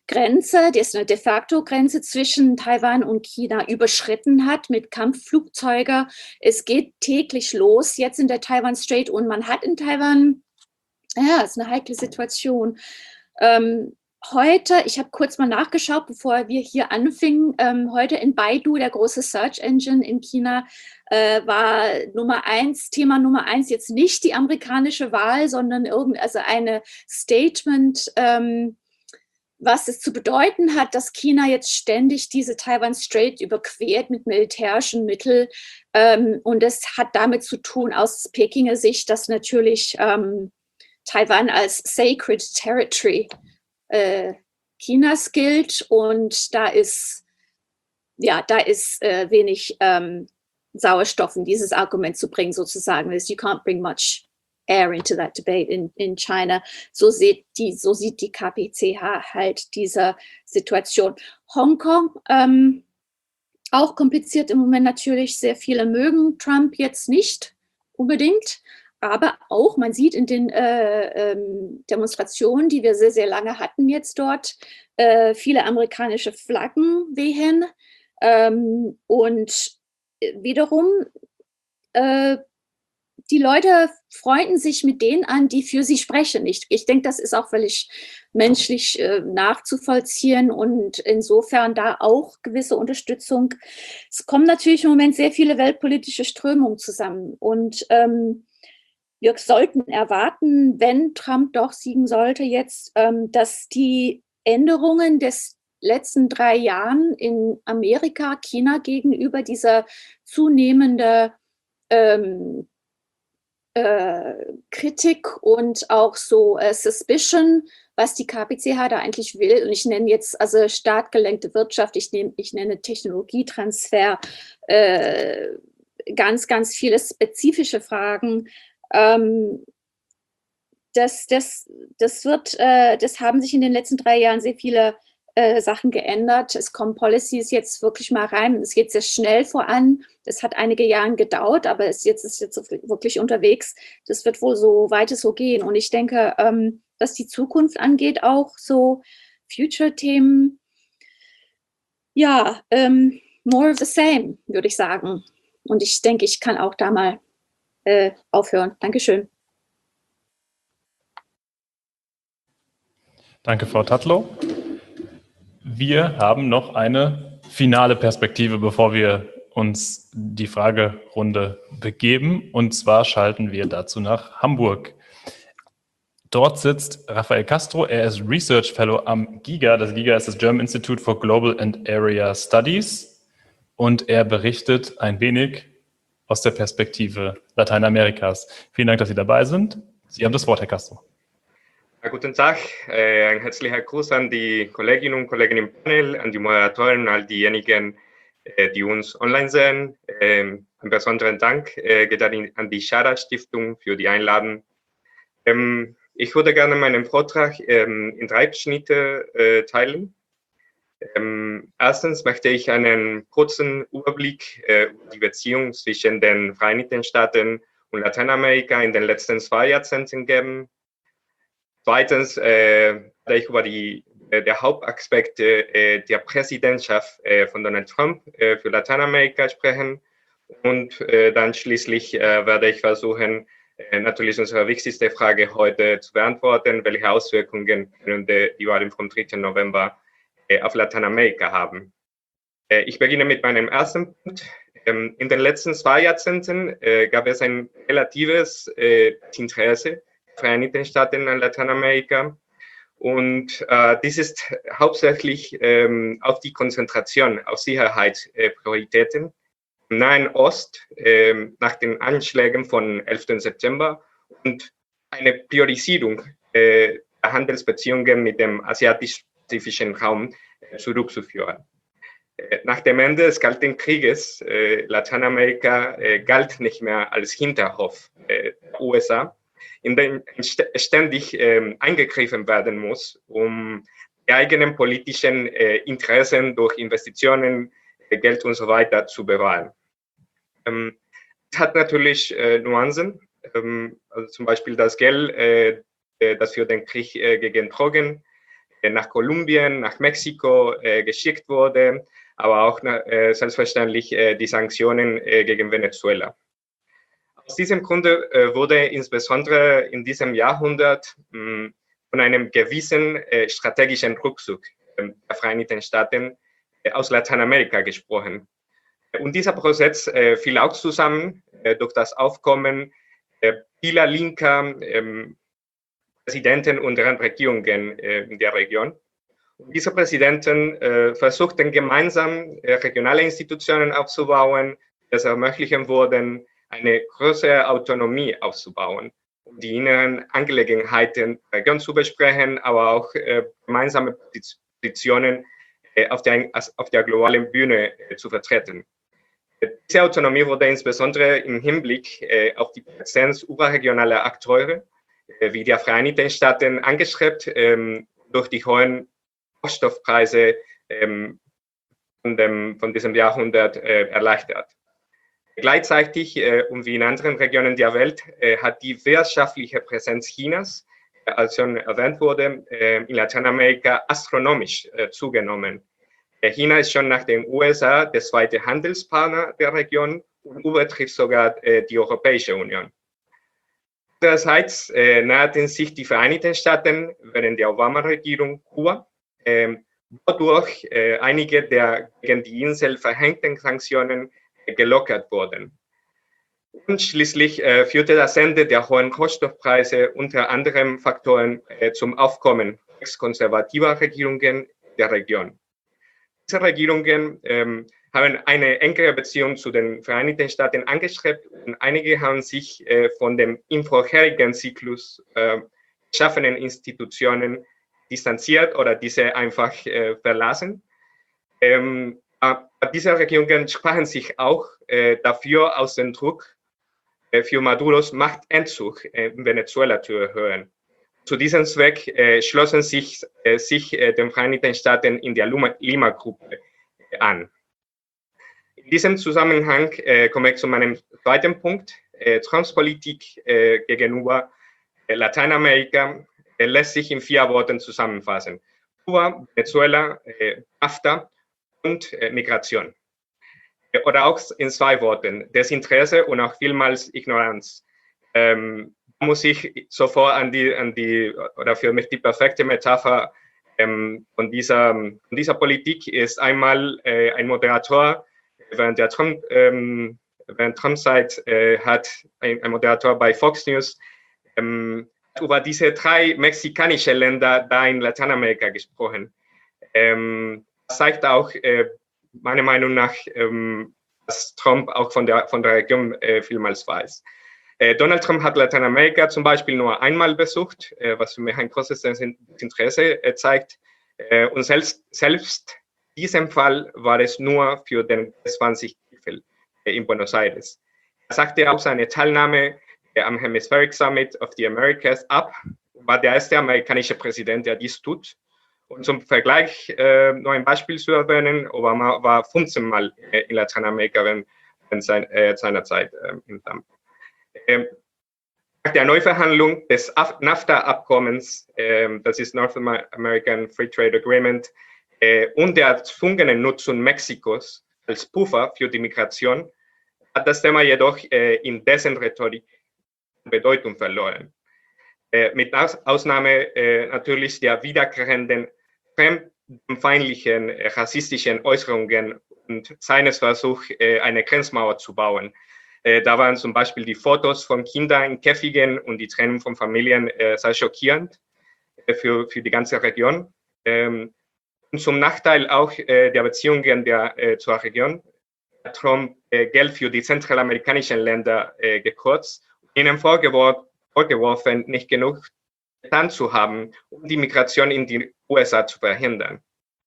[SPEAKER 6] Grenze, die ist eine de facto Grenze zwischen Taiwan und China überschritten hat mit Kampfflugzeugen. Es geht täglich los jetzt in der Taiwan Strait und man hat in Taiwan, ja, es ist eine heikle Situation. Ähm, heute, ich habe kurz mal nachgeschaut, bevor wir hier anfingen, ähm, heute in Baidu, der große Search Engine in China, äh, war Nummer eins, Thema Nummer eins jetzt nicht die amerikanische Wahl, sondern irgend, also eine Statement, ähm, was es zu bedeuten hat, dass China jetzt ständig diese Taiwan Strait überquert mit militärischen Mitteln. Ähm, und es hat damit zu tun, aus Pekinger Sicht, dass natürlich ähm, Taiwan als Sacred Territory äh, Chinas gilt. Und da ist, ja, da ist äh, wenig ähm, Sauerstoff in dieses Argument zu bringen, sozusagen. You can't bring much air into that debate in, in China. So sieht die, so sieht die K P C H halt diese Situation. Hongkong, ähm, auch kompliziert im Moment natürlich. Sehr viele mögen Trump jetzt nicht unbedingt, aber auch, man sieht in den äh, ähm, Demonstrationen, die wir sehr, sehr lange hatten jetzt dort, äh, viele amerikanische Flaggen wehen. Ähm, und wiederum äh, die Leute freunden sich mit denen an, die für sie sprechen. Ich, ich denke, das ist auch völlig menschlich äh, nachzuvollziehen und insofern da auch gewisse Unterstützung. Es kommen natürlich im Moment sehr viele weltpolitische Strömungen zusammen und ähm, wir sollten erwarten, wenn Trump doch siegen sollte jetzt, ähm, dass die Änderungen des letzten drei Jahren in Amerika, China gegenüber dieser zunehmende ähm, Kritik und auch so äh, Suspicion, was die K P C H da eigentlich will. Und ich nenne jetzt also staatgelenkte Wirtschaft, ich, nehm, ich nenne Technologietransfer, äh, ganz, ganz viele spezifische Fragen. Ähm, das, das, das wird, äh, das haben sich in den letzten drei Jahren sehr viele äh, Sachen geändert. Es kommen Policies jetzt wirklich mal rein. Es geht sehr schnell voran. Es hat einige Jahre gedauert, aber es jetzt ist jetzt wirklich unterwegs. Das wird wohl so weiter so gehen. Und ich denke, ähm, was die Zukunft angeht, auch so Future-Themen, ja, ähm, more of the same, würde ich sagen. Und ich denke, ich kann auch da mal äh, aufhören. Dankeschön.
[SPEAKER 3] Danke, Frau Tatlow. Wir haben noch eine finale Perspektive, bevor wir uns die Fragerunde begeben. Und zwar schalten wir dazu nach Hamburg. Dort sitzt Rafael Castro. Er ist Research Fellow am GIGA. Das GIGA ist das German Institute for Global and Area Studies. Und er berichtet ein wenig aus der Perspektive Lateinamerikas. Vielen Dank, dass Sie dabei sind. Sie haben das Wort, Herr Castro.
[SPEAKER 7] Ja, guten Tag, äh, ein herzlicher Gruß an die Kolleginnen und Kollegen im Panel, an die Moderatoren, all diejenigen, äh, die uns online sehen. Ähm, einen besonderen Dank äh, geht an die Schara Stiftung für die Einladung. Ähm, ich würde gerne meinen Vortrag ähm, in drei Abschnitte äh, teilen. Ähm, erstens möchte ich einen kurzen Überblick äh, über die Beziehung zwischen den Vereinigten Staaten und Lateinamerika in den letzten zwei Jahrzehnten geben. Zweitens äh, werde ich über die, äh, der Hauptaspekt äh, der Präsidentschaft äh, von Donald Trump äh, für Lateinamerika sprechen. Und äh, dann schließlich äh, werde ich versuchen, äh, natürlich unsere wichtigste Frage heute zu beantworten, welche Auswirkungen die, die Wahlen vom dritten November äh, auf Lateinamerika haben. Äh, ich beginne mit meinem ersten Punkt. Ähm, in den letzten zwei Jahrzehnten äh, gab es ein relatives äh, Interesse Vereinigten Staaten an Lateinamerika. Und äh, dies ist hauptsächlich ähm, auf die Konzentration auf Sicherheitsprioritäten im Nahen Ost äh, nach den Anschlägen von elften September und eine Priorisierung äh, der Handelsbeziehungen mit dem asiatisch-pazifischen Raum äh, zurückzuführen. Äh, nach dem Ende des Kalten Krieges äh, Lateinamerika äh, galt nicht mehr als Hinterhof äh, der U S A, in den ständig äh, eingegriffen werden muss, um die eigenen politischen äh, Interessen durch Investitionen, äh, Geld und so weiter zu bewahren. Ähm, es hat natürlich äh, Nuancen, ähm, also zum Beispiel das Geld, äh, das für den Krieg äh, gegen Drogen, nach Kolumbien, nach Mexiko äh, geschickt wurde, aber auch äh, selbstverständlich äh, die Sanktionen äh, gegen Venezuela. Aus diesem Grunde äh, wurde insbesondere in diesem Jahrhundert mh, von einem gewissen äh, strategischen Rückzug äh, der Vereinigten Staaten äh, aus Lateinamerika gesprochen. Und dieser Prozess äh, fiel auch zusammen äh, durch das Aufkommen äh, vieler linker äh, Präsidenten und deren Regierungen äh, in der Region. Und diese Präsidenten äh, versuchten gemeinsam äh, regionale Institutionen aufzubauen, die es ermöglichen würden, eine größere Autonomie aufzubauen, um die inneren Angelegenheiten der Region zu besprechen, aber auch äh, gemeinsame Positionen äh, auf, der, auf der globalen Bühne äh, zu vertreten. Diese Autonomie wurde insbesondere im Hinblick äh, auf die Präsenz überregionaler Akteure äh, wie der Vereinigten Staaten angestrebt, ähm, durch die hohen Rohstoffpreise ähm, von, dem, von diesem Jahrhundert äh, erleichtert. Gleichzeitig, äh, und wie in anderen Regionen der Welt, äh, hat die wirtschaftliche Präsenz Chinas, äh, als schon erwähnt wurde, äh, in Lateinamerika astronomisch äh, zugenommen. Äh, China ist schon nach den U S A der zweite Handelspartner der Region und übertrifft sogar äh, die Europäische Union. Andererseits äh, näherten sich die Vereinigten Staaten während der Obama-Regierung Kuba, äh, wodurch äh, einige der gegen die Insel verhängten Sanktionen gelockert wurden. Und schließlich äh, führte das Ende der hohen Rohstoffpreise unter anderen Faktoren äh, zum Aufkommen ex-konservativer Regierungen der Region. Diese Regierungen ähm, haben eine engere Beziehung zu den Vereinigten Staaten angestrebt und einige haben sich äh, von dem im vorherigen Zyklus äh, geschaffenen Institutionen distanziert oder diese einfach äh, verlassen. Ähm, Diese Regierungen sprachen sich auch äh, dafür aus, den Druck äh, für Maduros Machtentzug äh, in Venezuela zu erhöhen. Zu diesem Zweck äh, schlossen sich, äh, sich äh, den Vereinigten Staaten in der Lima-Gruppe äh, an. In diesem Zusammenhang äh, komme ich zu meinem zweiten Punkt. Äh, Trumps Politik äh, gegenüber äh, Lateinamerika äh, lässt sich in vier Worten zusammenfassen. Kuba, Venezuela, äh, NAFTA und äh, Migration. Oder auch in zwei Worten, Desinteresse und auch vielmals Ignoranz. Ähm, da muss ich sofort an die, an die, oder für mich die perfekte Metapher ähm, von, dieser, von dieser Politik ist einmal äh, ein Moderator, während der Trump, ähm, während Trump-Zeit äh, hat ein, ein Moderator bei Fox News ähm, über diese drei mexikanische Länder da in Lateinamerika gesprochen. Ähm, Das zeigt auch, äh, meiner Meinung nach, ähm, dass Trump auch von der, von der Region äh, vielmals weiß. Äh, Donald Trump hat Lateinamerika zum Beispiel nur einmal besucht, äh, was für mich ein großes Interesse äh, zeigt. Äh, und selbst, selbst in diesem Fall war es nur für den G zwanzig-Gipfel äh, in Buenos Aires. Er sagte auch seine Teilnahme äh, am Hemispheric Summit of the Americas ab, war der erste amerikanische Präsident, der dies tut. Und zum Vergleich äh, nur ein Beispiel zu erwähnen, Obama war fünfzehn Mal äh, in Lateinamerika während sein, äh, seiner Zeit äh, im Trump. Ähm, nach der Neuverhandlung des NAFTA-Abkommens, äh, das ist North American Free Trade Agreement, äh, und der erzwungenen Nutzung Mexikos als Puffer für die Migration, hat das Thema jedoch äh, in dessen Rhetorik Bedeutung verloren. Äh, mit Aus Ausnahme äh, natürlich der wiederkehrenden fremdenfeindlichen, äh, rassistischen Äußerungen und seines Versuchs, äh, eine Grenzmauer zu bauen. Äh, da waren zum Beispiel die Fotos von Kindern in Käfigen und die Trennung von Familien äh, sehr schockierend äh, für, für die ganze Region. Ähm, und zum Nachteil auch äh, der Beziehungen der, äh, zur Region hat Trump äh, Geld für die zentralamerikanischen Länder äh, gekürzt und ihnen vorgeworfen, vorgeworfen, nicht genug getan zu haben, um die Migration in die U S A zu verhindern.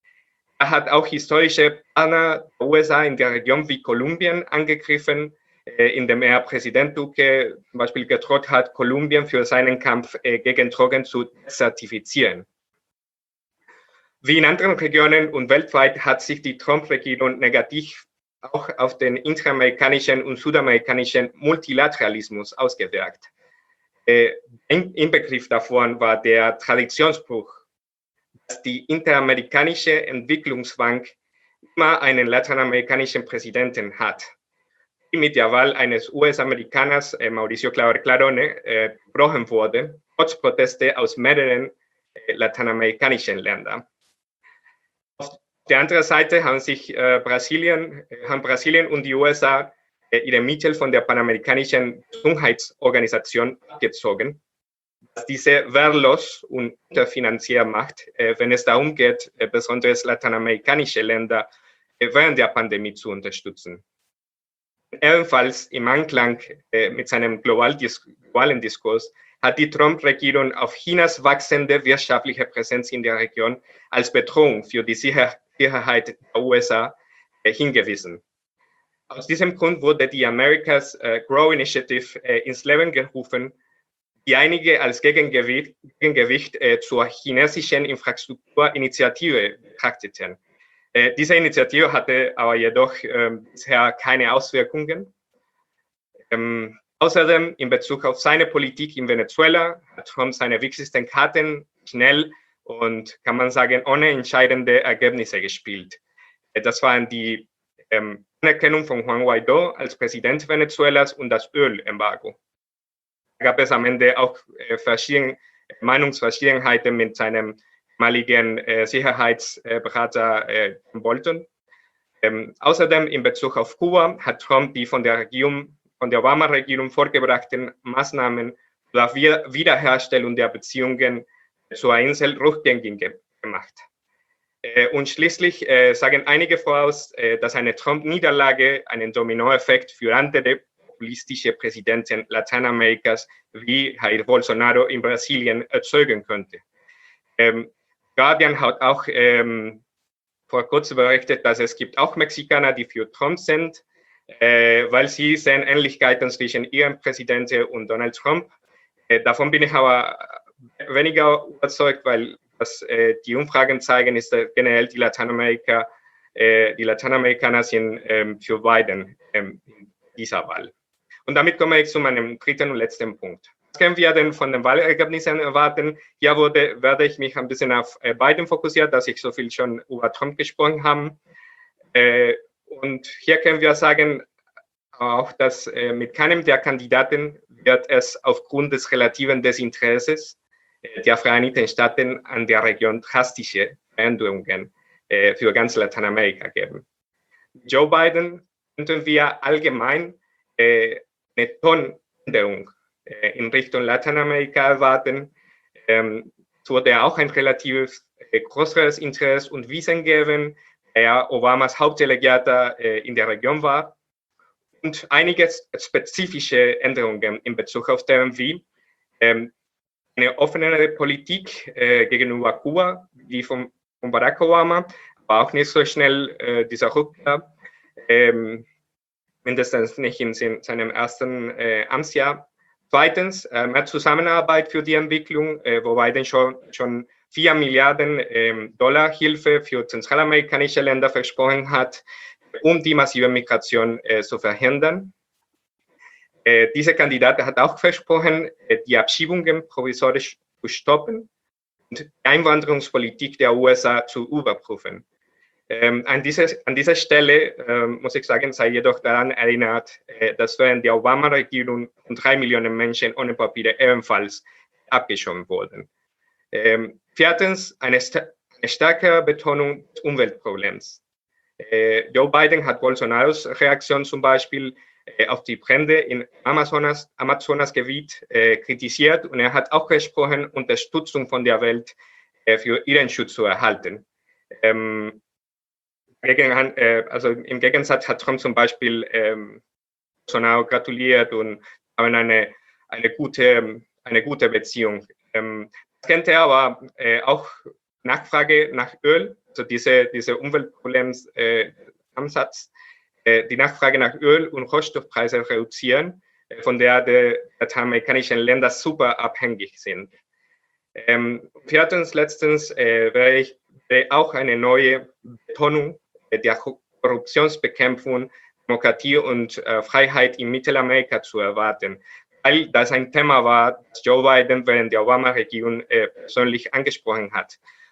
[SPEAKER 7] Er hat auch historische Partner der U S A in der Region wie Kolumbien angegriffen, äh, indem er Präsident Duque zum Beispiel gedroht hat, Kolumbien für seinen Kampf äh, gegen Drogen zu zertifizieren. Wie in anderen Regionen und weltweit hat sich die Trump-Regierung negativ auch auf den interamerikanischen und südamerikanischen Multilateralismus ausgewirkt. Äh, Inbegriff davon war der Traditionsbruch, dass die Interamerikanische Entwicklungsbank immer einen lateinamerikanischen Präsidenten hat, die mit der Wahl eines U S-Amerikaners, äh, Mauricio Clarone, äh, gebrochen wurde, trotz Proteste aus mehreren äh, lateinamerikanischen Ländern. Auf der anderen Seite haben sich äh, Brasilien, haben Brasilien und die U S A äh, ihre Mittel von der Panamerikanischen Gesundheitsorganisation abgezogen, was diese wehrlos und unterfinanziert macht, äh, wenn es darum geht, äh, besonders lateinamerikanische Länder äh, während der Pandemie zu unterstützen. Ebenfalls im Anklang äh, mit seinem global dis globalen Diskurs hat die Trump-Regierung auf Chinas wachsende wirtschaftliche Präsenz in der Region als Bedrohung für die Sicher Sicherheit der U S A äh, hingewiesen. Aus diesem Grund wurde die America's äh, Grow Initiative äh, ins Leben gerufen, die einige als Gegengewicht, Gegengewicht äh, zur chinesischen Infrastrukturinitiative betrachteten. Äh, diese Initiative hatte aber jedoch äh, bisher keine Auswirkungen. Ähm, außerdem in Bezug auf seine Politik in Venezuela hat Trump seine wichtigsten Karten schnell und, kann man sagen, ohne entscheidende Ergebnisse gespielt. Äh, das waren die ähm, Anerkennung von Juan Guaidó als Präsident Venezuelas und das Ölembargo. Da gab es am Ende auch äh, verschiedene Meinungsverschiedenheiten mit seinem ehemaligen äh, Sicherheitsberater äh, Bolton. Ähm, außerdem in Bezug auf Kuba hat Trump die von der Regierung, von der Obama-Regierung vorgebrachten Maßnahmen zur Wiederherstellung der Beziehungen zur Insel rückgängig gemacht. Äh, und schließlich äh, sagen einige voraus, äh, dass eine Trump-Niederlage einen Dominoeffekt für andere populistische Präsidenten Lateinamerikas wie Jair Bolsonaro in Brasilien erzeugen könnte. Ähm, Guardian hat auch ähm, vor kurzem berichtet, dass es gibt auch Mexikaner, die für Trump sind, äh, weil sie sehen Ähnlichkeiten zwischen ihrem Präsidenten und Donald Trump. Äh, davon bin ich aber weniger überzeugt, weil was äh, die Umfragen zeigen, ist äh, generell die Lateinamerika, äh, die Lateinamerikaner sind ähm, für Biden ähm, in dieser Wahl. Und damit komme ich zu meinem dritten und letzten Punkt. Was können wir denn von den Wahlergebnissen erwarten? Hier wurde, werde ich mich ein bisschen auf äh, Biden fokussiert, dass ich so viel schon über Trump gesprochen habe. Äh, und hier können wir sagen, auch, dass äh, mit keinem der Kandidaten wird es aufgrund des relativen Desinteresses äh, der Vereinigten Staaten an der Region drastische Veränderungen äh, für ganz Lateinamerika geben. Joe Biden könnten wir allgemein äh, eine Tonänderung äh, in Richtung Lateinamerika erwarten. Ähm, es wurde auch ein relativ äh, größeres Interesse und Wissen geben, der Obamas Hauptdelegierter äh, in der Region war. Und einige spezifische Änderungen in Bezug auf deren wie ähm, eine offenere Politik äh, gegenüber Kuba, die von, von Barack Obama, aber auch nicht so schnell äh, dieser Rückkehr, ähm, mindestens nicht in seinem ersten äh, Amtsjahr. Zweitens, äh, mehr Zusammenarbeit für die Entwicklung, äh, wo Biden schon, schon vier Milliarden äh, Dollar Hilfe für zentralamerikanische Länder versprochen hat, um die massive Migration äh, zu verhindern. Äh, dieser Kandidat hat auch versprochen, äh, die Abschiebungen provisorisch zu stoppen und die Einwanderungspolitik der U S A zu überprüfen. Ähm, an, dieser, an dieser Stelle, ähm, muss ich sagen, sei jedoch daran erinnert, äh, dass während der Obama-Regierung drei Millionen Menschen ohne Papiere ebenfalls abgeschoben wurden. Ähm, viertens, eine, st eine stärkere Betonung des Umweltproblems. Äh, Joe Biden hat Bolsonaros Reaktion zum Beispiel äh, auf die Brände im Amazonas, Amazonasgebiet äh, kritisiert und er hat auch gesprochen, Unterstützung von der Welt äh, für ihren Schutz zu erhalten. Ähm, gegen, äh, also im Gegensatz hat Trump zum Beispiel ähm, Bolsonaro gratuliert und haben eine, eine, gute, eine gute Beziehung. Ähm, das kennt er aber äh, auch Nachfrage nach Öl, also diese, diese Umweltproblems-Ansatz, äh, äh, die Nachfrage nach Öl und Rohstoffpreise reduzieren, äh, von der die lateinamerikanischen Länder super abhängig sind. Ähm, viertens, letztens äh, wäre ich wäre auch eine neue Betonung äh, der Korruptionsbekämpfung, Demokratie und äh, Freiheit in Mittelamerika zu erwarten, weil das ein Thema war, das Joe Biden während der Obama-Regierung äh, persönlich angesprochen hat.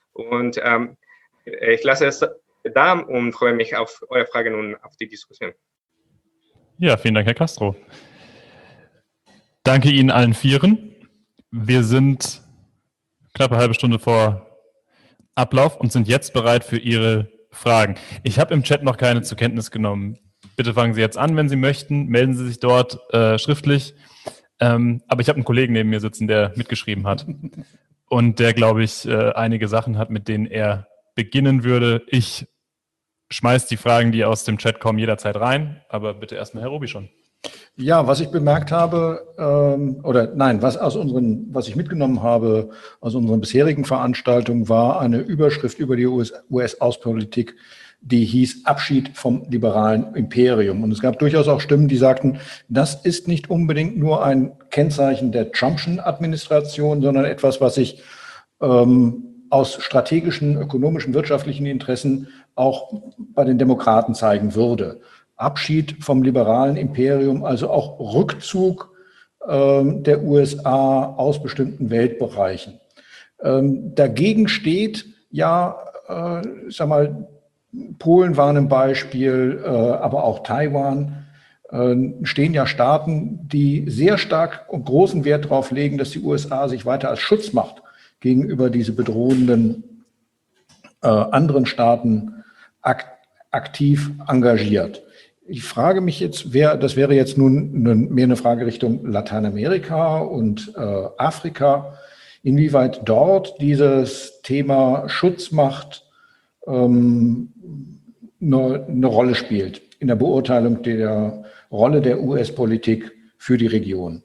[SPEAKER 7] Und ähm, ich lasse es da und freue mich auf eure Fragen und auf die Diskussion.
[SPEAKER 3] Ja, vielen Dank, Herr Castro. Danke Ihnen allen Vieren. Wir sind knapp eine halbe Stunde vor Ablauf und sind jetzt bereit für Ihre Fragen. Ich habe im Chat noch keine zur Kenntnis genommen. Bitte fangen Sie jetzt an, wenn Sie möchten. Melden Sie sich dort äh, schriftlich. Ähm, aber ich habe einen Kollegen neben mir sitzen, der mitgeschrieben hat und der, glaube ich, äh, einige Sachen hat, mit denen er beginnen würde. Ich schmeiß die Fragen, die aus dem Chat kommen, jederzeit rein. Aber bitte erstmal Herr Robichon.
[SPEAKER 2] Ja, was ich bemerkt habe, ähm, oder nein, was aus unseren, was ich mitgenommen habe aus unseren bisherigen Veranstaltungen, war eine Überschrift über die U S-Außenpolitik, die hieß Abschied vom liberalen Imperium. Und es gab durchaus auch Stimmen, die sagten, das ist nicht unbedingt nur ein Kennzeichen der Trumpschen Administration, sondern etwas, was sich ähm, aus strategischen, ökonomischen, wirtschaftlichen Interessen auch bei den Demokraten zeigen würde. Abschied vom liberalen Imperium, also auch Rückzug ähm, der U S A aus bestimmten Weltbereichen. Ähm, dagegen steht ja, äh, ich sag mal, Polen war ein Beispiel, äh, aber auch Taiwan, äh, stehen ja Staaten, die sehr stark und großen Wert darauf legen, dass die U S A sich weiter als Schutzmacht gegenüber diese bedrohenden äh, anderen Staaten ak aktiv engagiert. Ich frage mich jetzt, wer, das wäre jetzt nun eine, mehr eine Frage Richtung Lateinamerika und äh, Afrika, inwieweit dort dieses Thema Schutzmacht ähm, eine, eine Rolle spielt in der Beurteilung der Rolle der U S-Politik für die Region.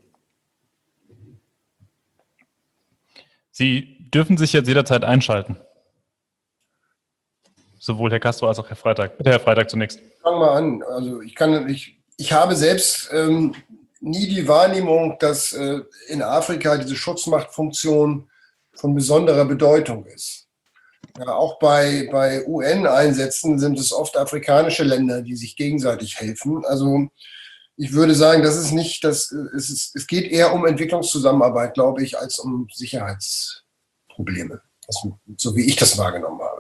[SPEAKER 3] Sie dürfen sich jetzt jederzeit einschalten. Sowohl Herr Castro als auch Herr Freitag. Bitte Herr Freitag zunächst.
[SPEAKER 5] Fangen wir an. Also ich kann, ich, ich habe selbst ähm, nie die Wahrnehmung, dass äh, in Afrika diese Schutzmachtfunktion von besonderer Bedeutung ist. Ja, auch bei, bei U N-Einsätzen sind es oft afrikanische Länder, die sich gegenseitig helfen. Also ich würde sagen, das ist nicht, das, es, ist, es geht eher um Entwicklungszusammenarbeit, glaube ich, als um Sicherheitsprobleme, also, so wie ich das wahrgenommen habe.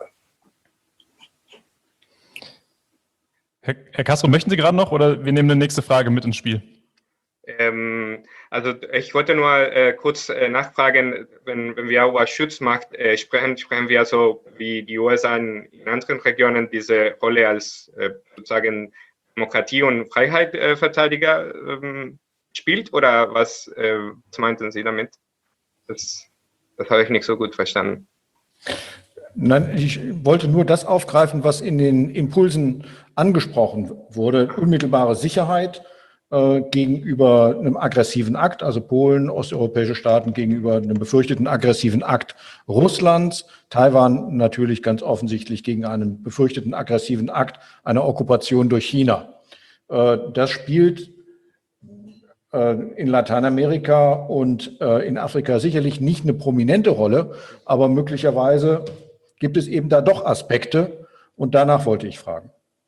[SPEAKER 3] Herr, Herr Castro, möchten Sie gerade noch oder wir nehmen eine nächste Frage mit ins Spiel?
[SPEAKER 7] Ähm, also ich wollte nur äh, kurz äh, nachfragen, wenn, wenn wir über Schutzmacht äh, sprechen, sprechen wir so wie die U S A in, in anderen Regionen diese Rolle als äh, sozusagen Demokratie- und Freiheitsverteidiger ähm, spielt oder was, äh, was meinten Sie damit? Das, das habe ich nicht so gut verstanden.
[SPEAKER 2] Nein, ich wollte nur das aufgreifen, was in den Impulsen angesprochen wurde. Unmittelbare Sicherheit äh, gegenüber einem aggressiven Akt, also Polen, osteuropäische Staaten gegenüber einem befürchteten aggressiven Akt Russlands, Taiwan natürlich ganz offensichtlich gegen einen befürchteten aggressiven Akt einer Okkupation durch China. Äh, das spielt äh, in Lateinamerika und äh, in Afrika sicherlich nicht eine prominente Rolle, aber möglicherweise gibt es eben da doch Aspekte und danach wollte ich fragen.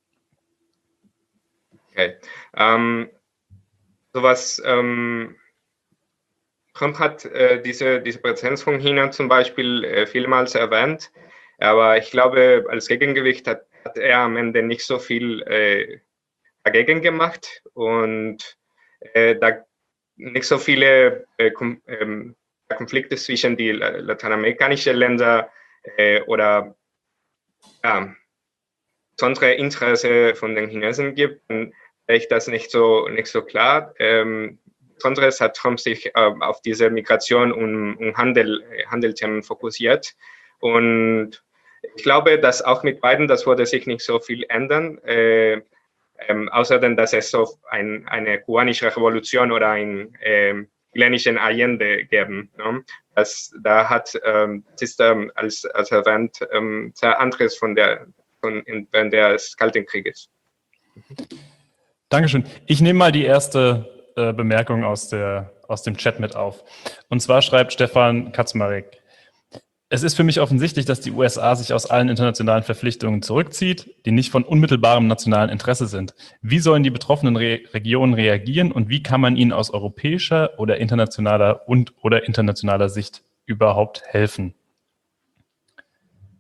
[SPEAKER 7] Okay. Ähm, sowas, ähm, Trump hat äh, diese, diese Präsenz von China zum Beispiel äh, vielmals erwähnt, aber ich glaube, als Gegengewicht hat, hat er am Ende nicht so viel äh, dagegen gemacht und äh, da nicht so viele äh, Kom ähm, Konflikte zwischen die lateinamerikanischen Ländern äh, oder ja, besondere Interesse von den Chinesen gibt, dann sehe ich das nicht so, nicht so klar. Ähm, besonders hat Trump sich äh, auf diese Migration und, und Handel, Handelthemen fokussiert. Und ich glaube, dass auch mit beiden, das würde sich nicht so viel ändern. Äh, ähm, außerdem, dass es so ein, eine kubanische Revolution oder ein ähm, chilenischen Allende geben. Ne? Das, da hat, ähm, das ist ähm, als, als erwähnt ähm, sehr anderes von der, von, in, während des Kalten Krieges.
[SPEAKER 3] Dankeschön. Ich nehme mal die erste äh, Bemerkung aus, der, aus dem Chat mit auf. Und zwar schreibt Stefan Kaczmarek: Es ist für mich offensichtlich, dass die U S A sich aus allen internationalen Verpflichtungen zurückzieht, die nicht von unmittelbarem nationalen Interesse sind. Wie sollen die betroffenen Re Regionen reagieren und wie kann man ihnen aus europäischer oder internationaler und oder internationaler Sicht überhaupt helfen?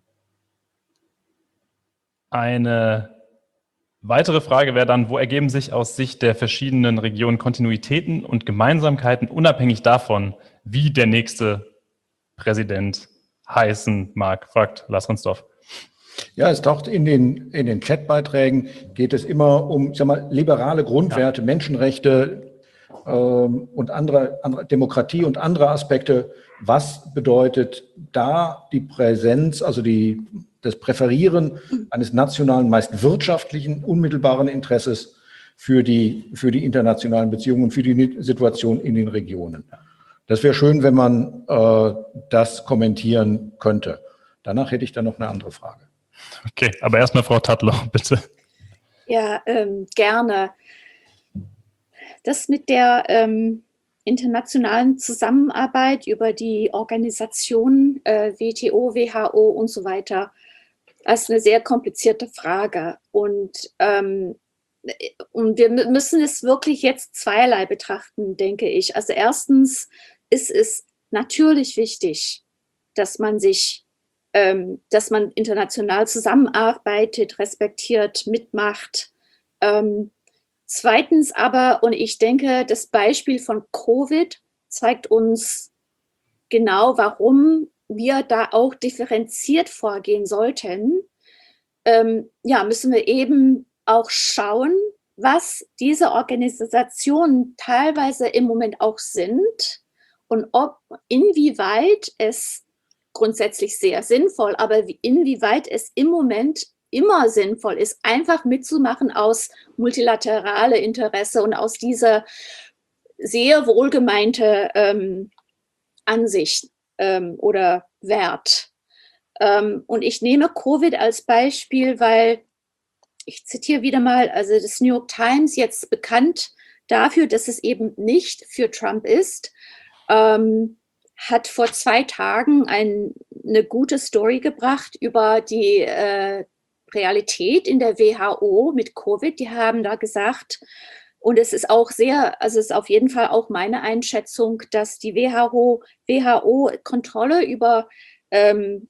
[SPEAKER 3] Eine weitere Frage wäre dann, wo ergeben sich aus Sicht der verschiedenen Regionen Kontinuitäten und Gemeinsamkeiten, unabhängig davon, wie der nächste Präsident heißen mag, fragt Lars Ronsdorf.
[SPEAKER 2] Ja, es taucht in den, in den Chatbeiträgen, geht es immer um, ich sag mal, liberale Grundwerte, ja. Menschenrechte ähm, und andere, andere Demokratie und andere Aspekte. Was bedeutet da die Präsenz, also die, das Präferieren eines nationalen, meist wirtschaftlichen, unmittelbaren Interesses für die, für die internationalen Beziehungen, für die Situation in den Regionen? Das wäre schön, wenn man äh, das kommentieren könnte. Danach hätte ich dann noch eine andere Frage.
[SPEAKER 3] Okay, aber erstmal Frau Tatlow, bitte.
[SPEAKER 6] Ja, ähm, gerne. Das mit der ähm, internationalen Zusammenarbeit über die Organisationen äh, W T O, W H O und so weiter, das ist eine sehr komplizierte Frage. Und, ähm, und wir müssen es wirklich jetzt zweierlei betrachten, denke ich. Also erstens ist es natürlich wichtig, dass man sich dass man international zusammenarbeitet, respektiert, mitmacht. Ähm, zweitens aber, und ich denke, das Beispiel von Covid zeigt uns genau, warum wir da auch differenziert vorgehen sollten. Ähm, ja, müssen wir eben auch schauen, was diese Organisationen teilweise im Moment auch sind und ob, inwieweit es grundsätzlich sehr sinnvoll, aber inwieweit es im Moment immer sinnvoll ist, einfach mitzumachen aus multilaterale Interesse und aus dieser sehr wohlgemeinte ähm, Ansicht ähm, oder Wert. Ähm, und ich nehme Covid als Beispiel, weil ich zitiere wieder mal, also das New York Times jetzt bekannt dafür, dass es eben nicht für Trump ist, ähm, hat vor zwei Tagen ein, eine gute Story gebracht über die äh, Realität in der W H O mit Covid. Die haben da gesagt, und es ist auch sehr, also es ist auf jeden Fall auch meine Einschätzung, dass die W H O, W H O Kontrolle über, ähm,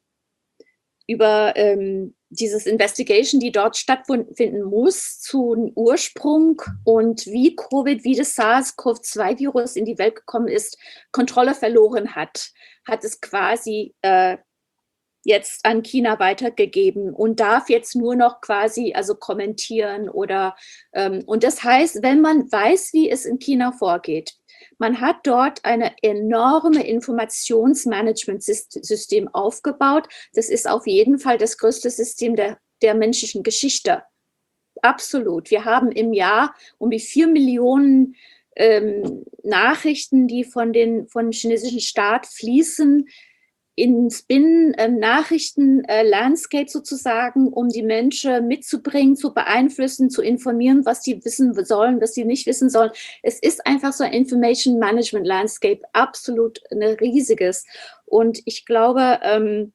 [SPEAKER 6] über ähm, dieses Investigation, die dort stattfinden muss, zu Ursprung und wie Covid, wie das SARS-CoV zwei Virus in die Welt gekommen ist, Kontrolle verloren hat, hat es quasi äh, jetzt an China weitergegeben und darf jetzt nur noch quasi also kommentieren oder ähm, und das heißt, wenn man weiß, wie es in China vorgeht, man hat dort eine enorme Informationsmanagementsystem aufgebaut. Das ist auf jeden Fall das größte System der, der menschlichen Geschichte. Absolut. Wir haben im Jahr um die vier Millionen ähm, Nachrichten, die von den von chinesischen Staat fließen, ins Binnen-Nachrichten-Landscape äh, sozusagen, um die Menschen mitzubringen, zu beeinflussen, zu informieren, was die wissen sollen, was sie nicht wissen sollen. Es ist einfach so ein Information Management Landscape, absolut ein riesiges. Und ich glaube, ähm,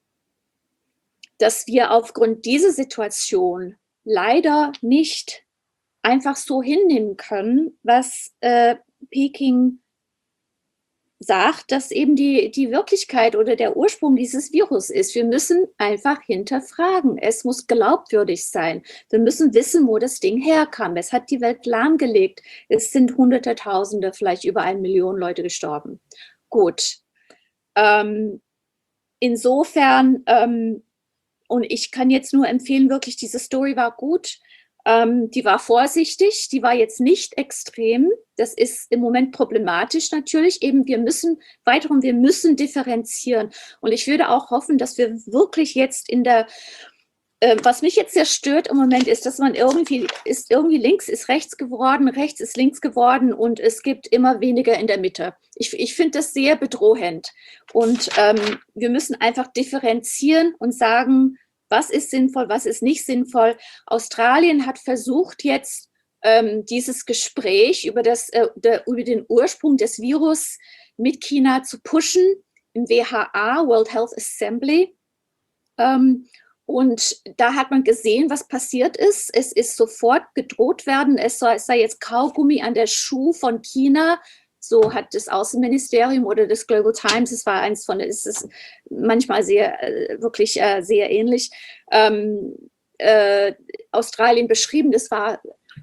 [SPEAKER 6] dass wir aufgrund dieser Situation leider nicht einfach so hinnehmen können, was äh, Peking sagt, dass eben die, die Wirklichkeit oder der Ursprung dieses Virus ist. Wir müssen einfach hinterfragen. Es muss glaubwürdig sein. Wir müssen wissen, wo das Ding herkam. Es hat die Welt lahmgelegt. Es sind Hunderte, Tausende, vielleicht über eine Million Leute gestorben. Gut. Ähm, insofern, ähm, und ich kann jetzt nur empfehlen, wirklich, diese Story war gut. Ähm, die war vorsichtig, die war jetzt nicht extrem. Das ist im Moment problematisch natürlich. Eben, wir müssen weiterum, wir müssen differenzieren. Und ich würde auch hoffen, dass wir wirklich jetzt in der, äh, was mich jetzt sehr stört im Moment, ist, dass man irgendwie, ist irgendwie links ist rechts geworden, rechts ist links geworden und es gibt immer weniger in der Mitte. Ich, ich finde das sehr bedrohend. Und ähm, wir müssen einfach differenzieren und sagen, was ist sinnvoll, was ist nicht sinnvoll. Australien hat versucht jetzt ähm, dieses Gespräch über, das, äh, der, über den Ursprung des Virus mit China zu pushen im W H A, World Health Assembly. Ähm, und da hat man gesehen, was passiert ist. Es ist sofort gedroht werden, es sei, es sei jetzt Kaugummi an der Schuh von China. So hat das Außenministerium oder das Global Times, es war eins von, es ist manchmal sehr, wirklich sehr ähnlich, ähm, äh, Australien beschrieben, das war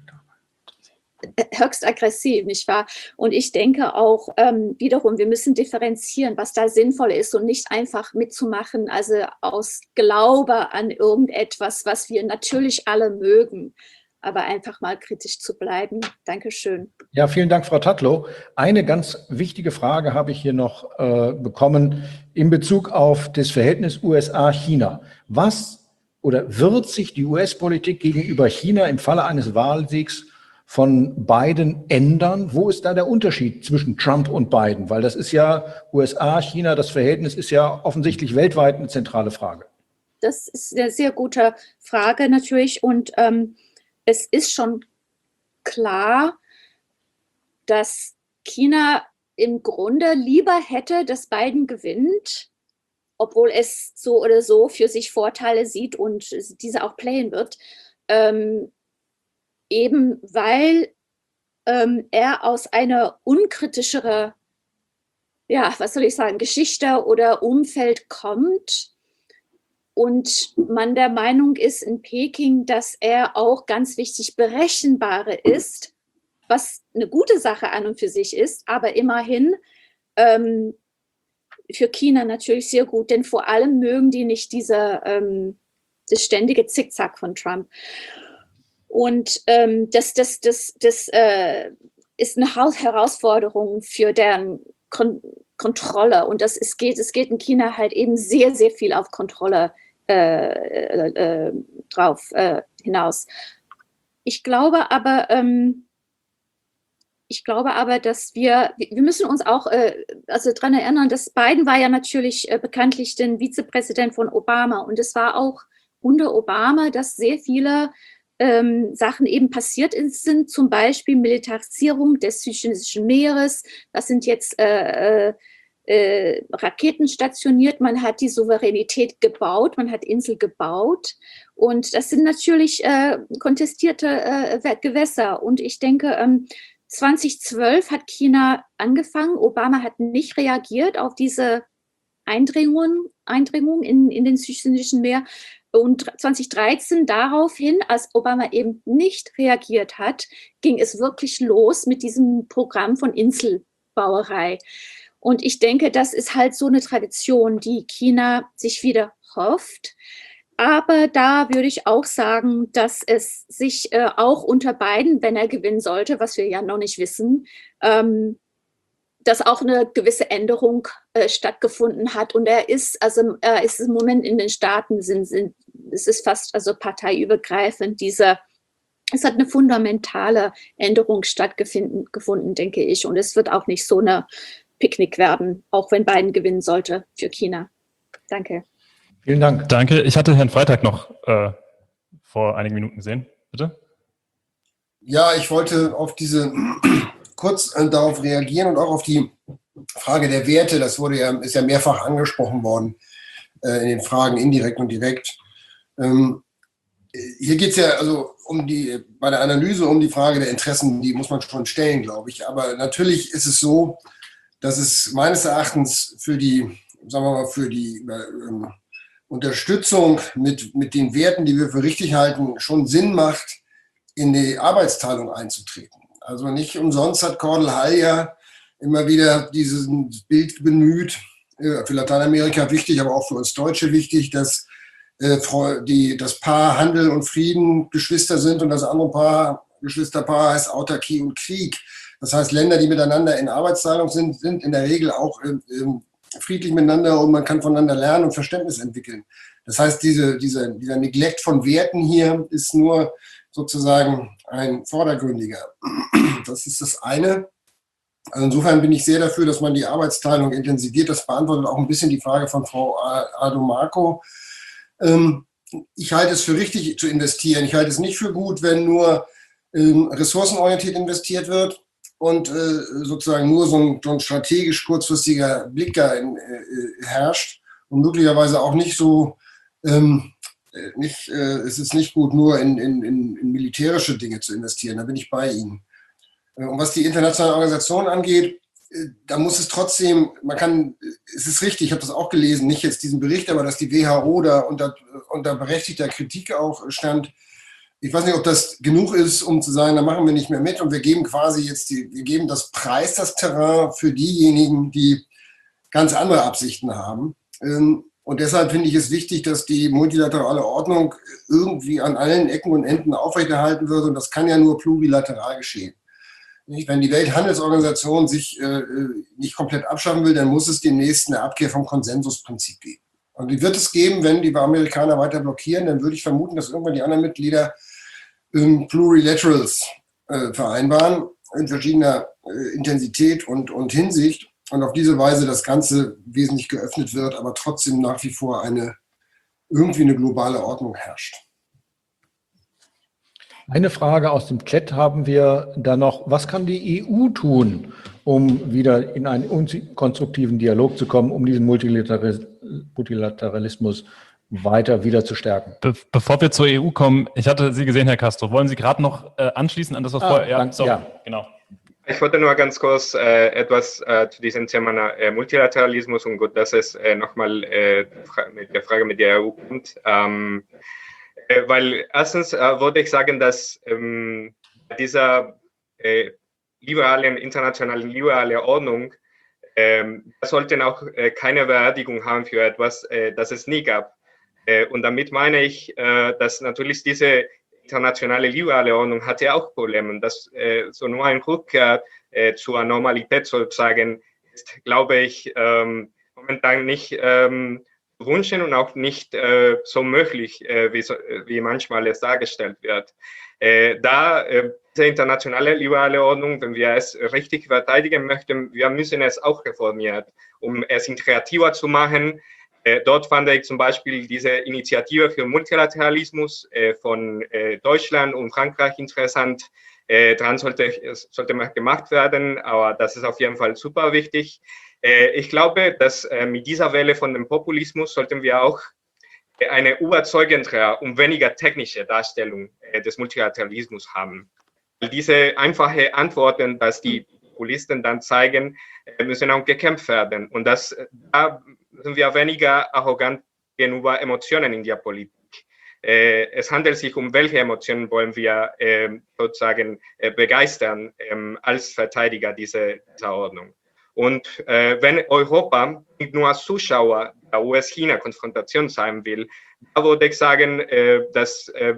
[SPEAKER 6] höchst aggressiv, nicht wahr? Und ich denke auch ähm, wiederum, wir müssen differenzieren, was da sinnvoll ist und nicht einfach mitzumachen, also aus Glaube an irgendetwas, was wir natürlich alle mögen, aber einfach mal kritisch zu bleiben. Dankeschön.
[SPEAKER 2] Ja, vielen Dank, Frau Tatlow. Eine ganz wichtige Frage habe ich hier noch äh, bekommen in Bezug auf das Verhältnis U S A-China. Was oder wird sich die U S-Politik gegenüber China im Falle eines Wahlsiegs von Biden ändern? Wo ist da der Unterschied zwischen Trump und Biden? Weil das ist ja U S A, China, das Verhältnis ist ja offensichtlich weltweit eine zentrale Frage.
[SPEAKER 6] Das ist eine sehr gute Frage natürlich. Und ähm, es ist schon klar, dass China im Grunde lieber hätte, dass Biden gewinnt, obwohl es so oder so für sich Vorteile sieht und diese auch playen wird. Ähm, Eben weil ähm, er aus einer unkritischeren, ja, was soll ich sagen, Geschichte oder Umfeld kommt und man der Meinung ist in Peking, dass er auch ganz wichtig berechenbarer ist, was eine gute Sache an und für sich ist, aber immerhin ähm, für China natürlich sehr gut, denn vor allem mögen die nicht diese, ähm, das ständige Zickzack von Trump. Und ähm, das, das, das, das äh, ist eine Herausforderung für deren Kon- Kontrolle. Und das ist, geht, es geht in China halt eben sehr, sehr viel auf Kontrolle äh, äh, drauf äh, hinaus. Ich glaube aber, ähm, ich glaube aber, dass wir, wir müssen uns auch äh, also daran erinnern, dass Biden war ja natürlich äh, bekanntlich den Vizepräsident von Obama. Und es war auch unter Obama, dass sehr viele Ähm, Sachen eben passiert sind, zum Beispiel Militarisierung des Südchinesischen Meeres. Das sind jetzt äh, äh, Raketen stationiert. Man hat die Souveränität gebaut, man hat Insel gebaut. Und das sind natürlich äh, kontestierte äh, Gewässer. Und ich denke, ähm, zweitausendzwölf hat China angefangen. Obama hat nicht reagiert auf diese Eindringung, Eindringung in, in den Südchinesischen Meer. Und zweitausenddreizehn daraufhin, als Obama eben nicht reagiert hat, ging es wirklich los mit diesem Programm von Inselbauerei. Und ich denke, das ist halt so eine Tradition, die China sich wieder hofft. Aber da würde ich auch sagen, dass es sich äh, auch unter Biden, wenn er gewinnen sollte, was wir ja noch nicht wissen, ähm, dass auch eine gewisse Änderung äh, stattgefunden hat. Und er ist, also er ist im Moment in den Staaten, sind, sind, es ist fast also parteiübergreifend, diese, es hat eine fundamentale Änderung stattgefunden, gefunden, denke ich. Und es wird auch nicht so eine Picknick werden, auch wenn Biden gewinnen sollte für China. Danke.
[SPEAKER 2] Vielen Dank.
[SPEAKER 3] Danke. Ich hatte Herrn Freitag noch äh, vor einigen Minuten gesehen. Bitte?
[SPEAKER 5] Ja, ich wollte auf diese kurz äh, darauf reagieren und auch auf die Frage der Werte. Das wurde ja, ist ja mehrfach angesprochen worden äh, in den Fragen indirekt und direkt. Ähm, hier geht es ja also um die, bei der Analyse um die Frage der Interessen, die muss man schon stellen, glaube ich. Aber natürlich ist es so, dass es meines Erachtens für die, sagen wir mal, für die ähm, Unterstützung mit, mit den Werten, die wir für richtig halten, schon Sinn macht, in die Arbeitsteilung einzutreten. Also nicht umsonst hat Cordell Hull ja immer wieder dieses Bild bemüht, für Lateinamerika wichtig, aber auch für uns Deutsche wichtig, dass die, das Paar Handel und Frieden Geschwister sind und das andere Paar, Geschwisterpaar heißt Autarkie und Krieg. Das heißt, Länder, die miteinander in Arbeitsteilung sind, sind in der Regel auch friedlich miteinander und man kann voneinander lernen und Verständnis entwickeln. Das heißt, diese, diese, dieser Neglect von Werten hier ist nur sozusagen ein vordergründiger. Das ist das eine. Also insofern bin ich sehr dafür, dass man die Arbeitsteilung intensiviert. Das beantwortet auch ein bisschen die Frage von Frau Adomako. Ich halte es für richtig zu investieren. Ich halte es nicht für gut, wenn nur ressourcenorientiert investiert wird und sozusagen nur so ein, so ein strategisch kurzfristiger Blick da in, äh, herrscht und möglicherweise auch nicht so, ähm, nicht, äh, es ist nicht gut, nur in, in, in militärische Dinge zu investieren. Da bin ich bei Ihnen. Und was die internationalen Organisationen angeht, da muss es trotzdem, man kann, es ist richtig, ich habe das auch gelesen, nicht jetzt diesen Bericht, aber dass die W H O da unter, unter berechtigter Kritik auch stand. Ich weiß nicht, ob das genug ist, um zu sagen, da machen wir nicht mehr mit und wir geben quasi jetzt, die, wir geben das Preis, das Terrain für diejenigen, die ganz andere Absichten haben. Und deshalb finde ich es wichtig, dass die multilaterale Ordnung irgendwie an allen Ecken und Enden aufrechterhalten wird und das kann ja nur plurilateral geschehen. Wenn die Welthandelsorganisation sich äh, nicht komplett abschaffen will, dann muss es demnächst eine Abkehr vom Konsensusprinzip geben. Und die wird es geben, wenn die Amerikaner weiter blockieren, dann würde ich vermuten, dass irgendwann die anderen Mitglieder ähm, Plurilaterals äh, vereinbaren, in verschiedener äh, Intensität und, und Hinsicht. Und auf diese Weise das Ganze wesentlich geöffnet wird, aber trotzdem nach wie vor eine irgendwie eine globale Ordnung herrscht.
[SPEAKER 2] Eine Frage aus dem Chat haben wir da noch. Was kann die E U tun, um wieder in einen konstruktiven Dialog zu kommen, um diesen Multilateralismus weiter wieder zu stärken?
[SPEAKER 3] Be bevor wir zur E U kommen, ich hatte Sie gesehen, Herr Castro. Wollen Sie gerade noch äh, anschließen an das, was
[SPEAKER 2] ah,
[SPEAKER 3] vorher... Ja,
[SPEAKER 2] danke,
[SPEAKER 3] so,
[SPEAKER 2] ja,
[SPEAKER 3] genau.
[SPEAKER 7] Ich wollte nur ganz kurz äh, etwas äh, zu diesem Thema äh, Multilateralismus und gut, dass es äh, nochmal äh, mit der Frage mit der E U kommt. Ähm, äh, weil erstens äh, würde ich sagen, dass ähm, dieser äh, liberalen, internationalen liberalen Ordnung ähm, sollten auch äh, keine Beerdigung haben für etwas, äh, das es nie gab. Äh, und damit meine ich, äh, dass natürlich diese internationale liberale Ordnung hatte auch Probleme. Das äh, so nur ein Rückkehr äh, zur Normalität sozusagen ist, glaube ich, ähm, momentan nicht ähm, wünschen und auch nicht äh, so möglich, äh, wie, so, wie manchmal es dargestellt wird. Äh, da äh, diese internationale liberale Ordnung, wenn wir es richtig verteidigen möchten, wir müssen es auch reformieren, um es integrativer zu machen. Äh, dort fand ich zum Beispiel diese Initiative für Multilateralismus äh, von äh, Deutschland und Frankreich interessant. Äh, daran sollte, sollte man gemacht werden, aber das ist auf jeden Fall super wichtig. Äh, ich glaube, dass äh, mit dieser Welle von dem Populismus sollten wir auch äh, eine überzeugendere und weniger technische Darstellung äh, des Multilateralismus haben. Diese einfache Antworten, dass die Populisten dann zeigen, äh, müssen auch gekämpft werden. Und das da sind wir weniger arrogant gegenüber Emotionen in der Politik. Äh, es handelt sich um, welche Emotionen wollen wir äh, sozusagen äh, begeistern äh, als Verteidiger dieser, dieser Ordnung. Und äh, wenn Europa nicht nur als Zuschauer der U S-China-Konfrontation sein will, da würde ich sagen, äh, dass äh,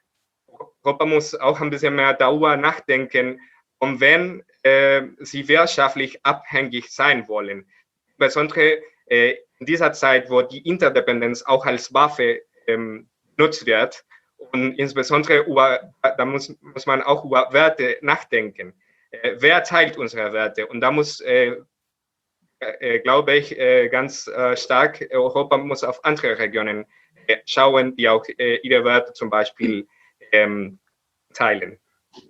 [SPEAKER 7] Europa muss auch ein bisschen mehr darüber nachdenken, um wen äh, sie wirtschaftlich abhängig sein wollen. Insbesondere in dieser Zeit, wo die Interdependenz auch als Waffe ähm, genutzt wird und insbesondere über, da muss, muss man auch über Werte nachdenken. Äh, wer teilt unsere Werte? Und da muss, äh, äh, glaube ich, äh, ganz äh, stark, Europa muss auf andere Regionen äh, schauen, die auch äh, ihre Werte zum Beispiel ähm, teilen.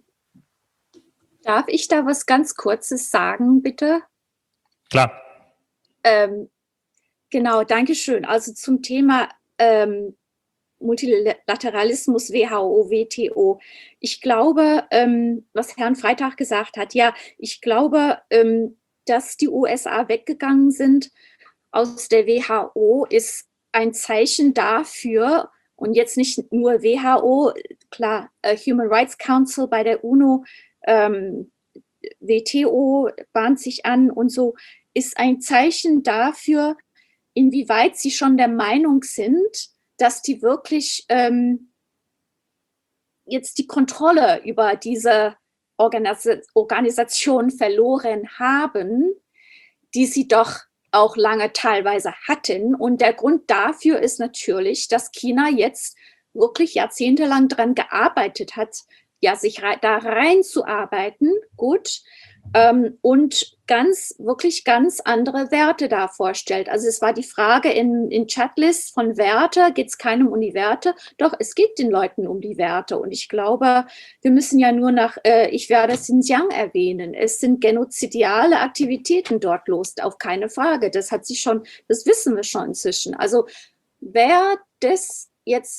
[SPEAKER 6] Darf ich da was ganz Kurzes sagen, bitte?
[SPEAKER 3] Klar.
[SPEAKER 6] Ähm, Genau, danke schön. Also zum Thema ähm, Multilateralismus, W H O, W T O. Ich glaube, ähm, was Herrn Freitag gesagt hat, ja, ich glaube, ähm, dass die U S A weggegangen sind aus der W H O, ist ein Zeichen dafür, und jetzt nicht nur W H O, klar, äh, Human Rights Council bei der UNO, ähm, W T O bahnt sich an und so, ist ein Zeichen dafür, inwieweit sie schon der Meinung sind, dass die wirklich ähm, jetzt die Kontrolle über diese Organis- Organisation verloren haben, die sie doch auch lange teilweise hatten. Und der Grund dafür ist natürlich, dass China jetzt wirklich jahrzehntelang daran gearbeitet hat, ja, sich re- da reinzuarbeiten, gut, ähm, und ganz, wirklich ganz andere Werte da vorstellt. Also es war die Frage in, in Chatlist von Werte, geht es keinem um die Werte? Doch, es geht den Leuten um die Werte. Und ich glaube, wir müssen ja nur nach, äh, ich werde Xinjiang erwähnen. Es sind genozidiale Aktivitäten dort los, auf keine Frage. Das hat sich schon, das wissen wir schon inzwischen. Also wer das jetzt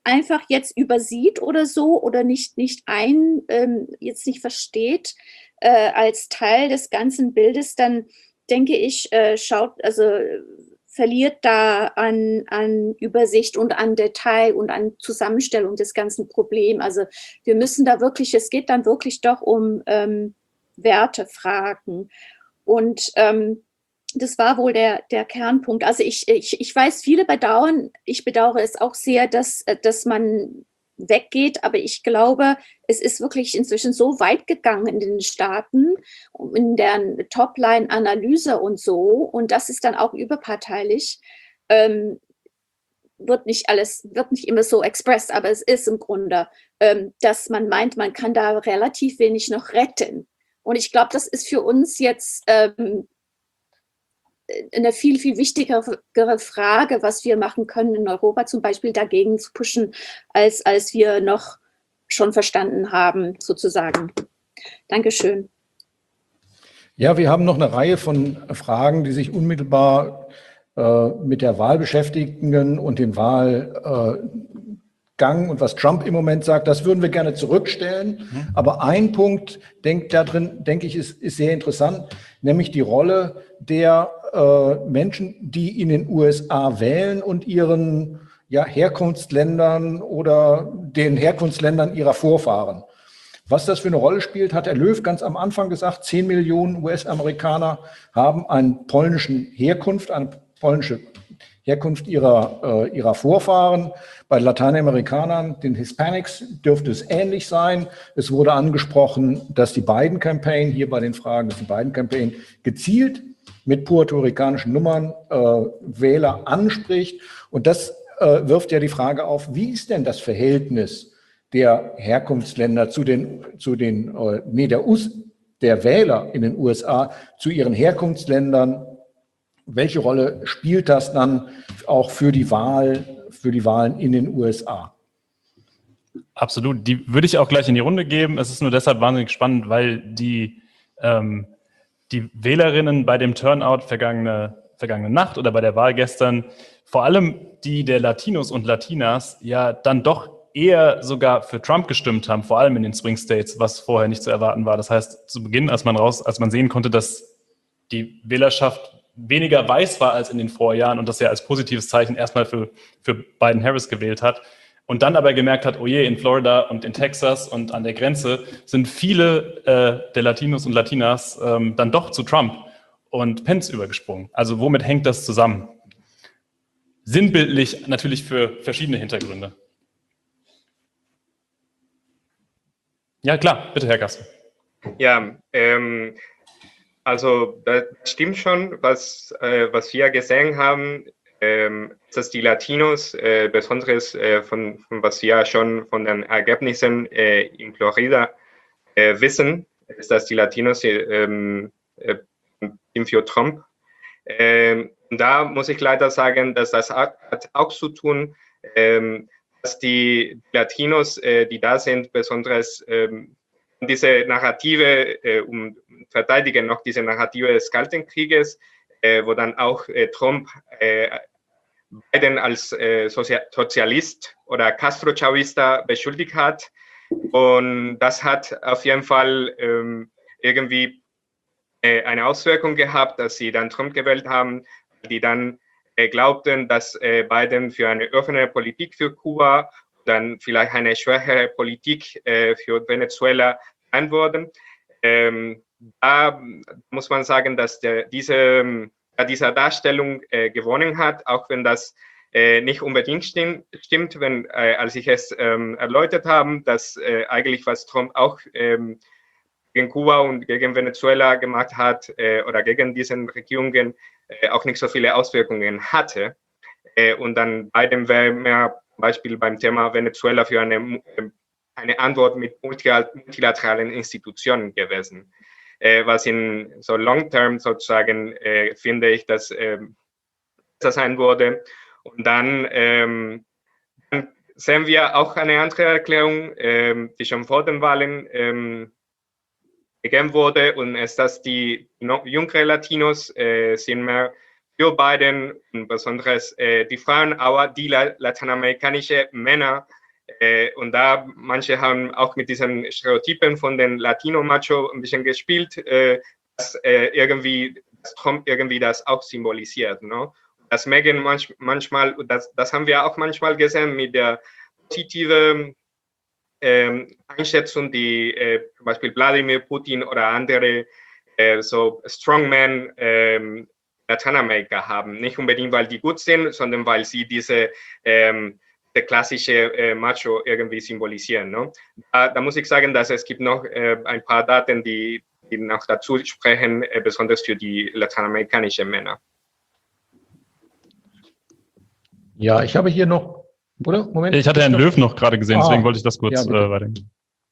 [SPEAKER 6] einfach jetzt übersieht oder so oder nicht, nicht ein, ähm, jetzt nicht versteht äh, als Teil des ganzen Bildes, dann denke ich, äh, schaut, also verliert da an, an Übersicht und an Detail und an Zusammenstellung des ganzen Problems. Also wir müssen da wirklich, es geht dann wirklich doch um ähm, Wertefragen. Und ähm, das war wohl der, der Kernpunkt. Also ich, ich, ich weiß, viele bedauern, ich bedauere es auch sehr, dass, dass man weggeht, aber ich glaube, es ist wirklich inzwischen so weit gegangen in den Staaten, in der Topline-Analyse und so, und das ist dann auch überparteilich, ähm, wird nicht alles, wird nicht immer so expressed, aber es ist im Grunde, ähm, dass man meint, man kann da relativ wenig noch retten. Und ich glaube, das ist für uns jetzt ähm, eine viel, viel wichtigere Frage, was wir machen können in Europa, zum Beispiel dagegen zu pushen, als, als wir noch schon verstanden haben, sozusagen. Dankeschön.
[SPEAKER 2] Ja, wir haben noch eine Reihe von Fragen, die sich unmittelbar äh, mit der Wahl beschäftigen und dem Wahlgang äh, und was Trump im Moment sagt. Das würden wir gerne zurückstellen. Mhm. Aber ein Punkt, denk, da drin, denke ich, ist, ist sehr interessant, nämlich die Rolle der äh, Menschen, die in den U S A wählen und ihren ja, Herkunftsländern oder den Herkunftsländern ihrer Vorfahren. Was das für eine Rolle spielt, hat Herr Löw ganz am Anfang gesagt. Zehn Millionen U S-Amerikaner haben eine polnische Herkunft, eine polnische Herkunft ihrer, äh, ihrer Vorfahren. Bei Lateinamerikanern, den Hispanics, dürfte es ähnlich sein. Es wurde angesprochen, dass die Biden-Campaign, hier bei den Fragen, dass die Biden-Campaign gezielt mit puerto-ricanischen Nummern äh, Wähler anspricht. Und das äh, wirft ja die Frage auf, wie ist denn das Verhältnis der Herkunftsländer zu den, zu den äh, nee, der, U S, der Wähler in den U S A zu ihren Herkunftsländern? Welche Rolle spielt das dann auch für die Wahl, für die Wahlen in den U S A?
[SPEAKER 3] Absolut. Die würde ich auch gleich in die Runde geben. Es ist nur deshalb wahnsinnig spannend, weil die, ähm, die Wählerinnen bei dem Turnout vergangene, vergangene Nacht oder bei der Wahl gestern, vor allem die der Latinos und Latinas, ja dann doch eher sogar für Trump gestimmt haben, vor allem in den Swing States, was vorher nicht zu erwarten war. Das heißt, zu Beginn, als man raus, als man sehen konnte, dass die Wählerschaft weniger weiß war als in den Vorjahren und das ja als positives Zeichen erstmal für, für Biden-Harris gewählt hat und dann aber gemerkt hat, oh je, in Florida und in Texas und an der Grenze sind viele äh, der Latinos und Latinas ähm, dann doch zu Trump und Pence übergesprungen. Also womit hängt das zusammen? Sinnbildlich natürlich für verschiedene Hintergründe. Ja, klar, bitte, Herr Gassen.
[SPEAKER 7] Ja, ähm, also das stimmt schon, was, äh, was wir gesehen haben, ähm, dass die Latinos, äh, besonders äh, von, von was wir schon von den Ergebnissen äh, in Florida äh, wissen, ist, dass die Latinos äh, äh, sind für Trump. Äh, da muss ich leider sagen, dass das hat auch zu tun, äh, dass die Latinos, äh, die da sind, besonders äh, diese Narrative äh, um, verteidigen noch diese Narrative des Kalten Krieges, äh, wo dann auch äh, Trump äh, Biden als äh, Sozialist oder Castro-Chavista beschuldigt hat. Und das hat auf jeden Fall ähm, irgendwie äh, eine Auswirkung gehabt, dass sie dann Trump gewählt haben, die dann äh, glaubten, dass äh, Biden für eine offene Politik für Kuba, dann vielleicht eine schwächere Politik äh, für Venezuela sein würden. Ähm, da muss man sagen, dass der, diese, äh, diese Darstellung äh, gewonnen hat, auch wenn das äh, nicht unbedingt stimmt, stimmt wenn, äh, als ich es ähm, erläutert habe, dass äh, eigentlich was Trump auch ähm, gegen Kuba und gegen Venezuela gemacht hat äh, oder gegen diese Regierungen äh, auch nicht so viele Auswirkungen hatte. Äh, und dann Biden wäre mehr zum Beispiel beim Thema Venezuela für eine, eine Antwort mit multilateralen Institutionen gewesen. Äh, was in so long term sozusagen äh, finde ich, dass äh, das sein wurde. Und dann, ähm, dann sehen wir auch eine andere Erklärung, ähm, die schon vor den Wahlen ähm, gegeben wurde, und ist, dass die jüngeren Latinos äh, sind mehr für Biden, besonders äh, die Frauen, aber die la lateinamerikanischen Männer. Äh, und da manche haben auch mit diesen Stereotypen von den Latino-Macho ein bisschen gespielt, äh, dass äh, irgendwie dass Trump irgendwie das auch symbolisiert. No? Das Megan manch, manchmal, das, das haben wir auch manchmal gesehen mit der positiven ähm, Einschätzung, die äh, zum Beispiel Wladimir Putin oder andere äh, so Strongmen ähm, Lateinamerika haben. Nicht unbedingt, weil die gut sind, sondern weil sie diese ähm, der klassische äh, Macho irgendwie symbolisieren. No? Da, da muss ich sagen, dass es gibt noch äh, ein paar Daten, die, die noch dazu sprechen, äh, besonders für die lateinamerikanischen Männer.
[SPEAKER 2] Ja, ich habe hier noch, oder? Moment.
[SPEAKER 3] Ich hatte Herrn Löw noch gerade gesehen,
[SPEAKER 2] ah,
[SPEAKER 3] deswegen wollte ich das kurz
[SPEAKER 2] ja,
[SPEAKER 3] äh, weitergeben.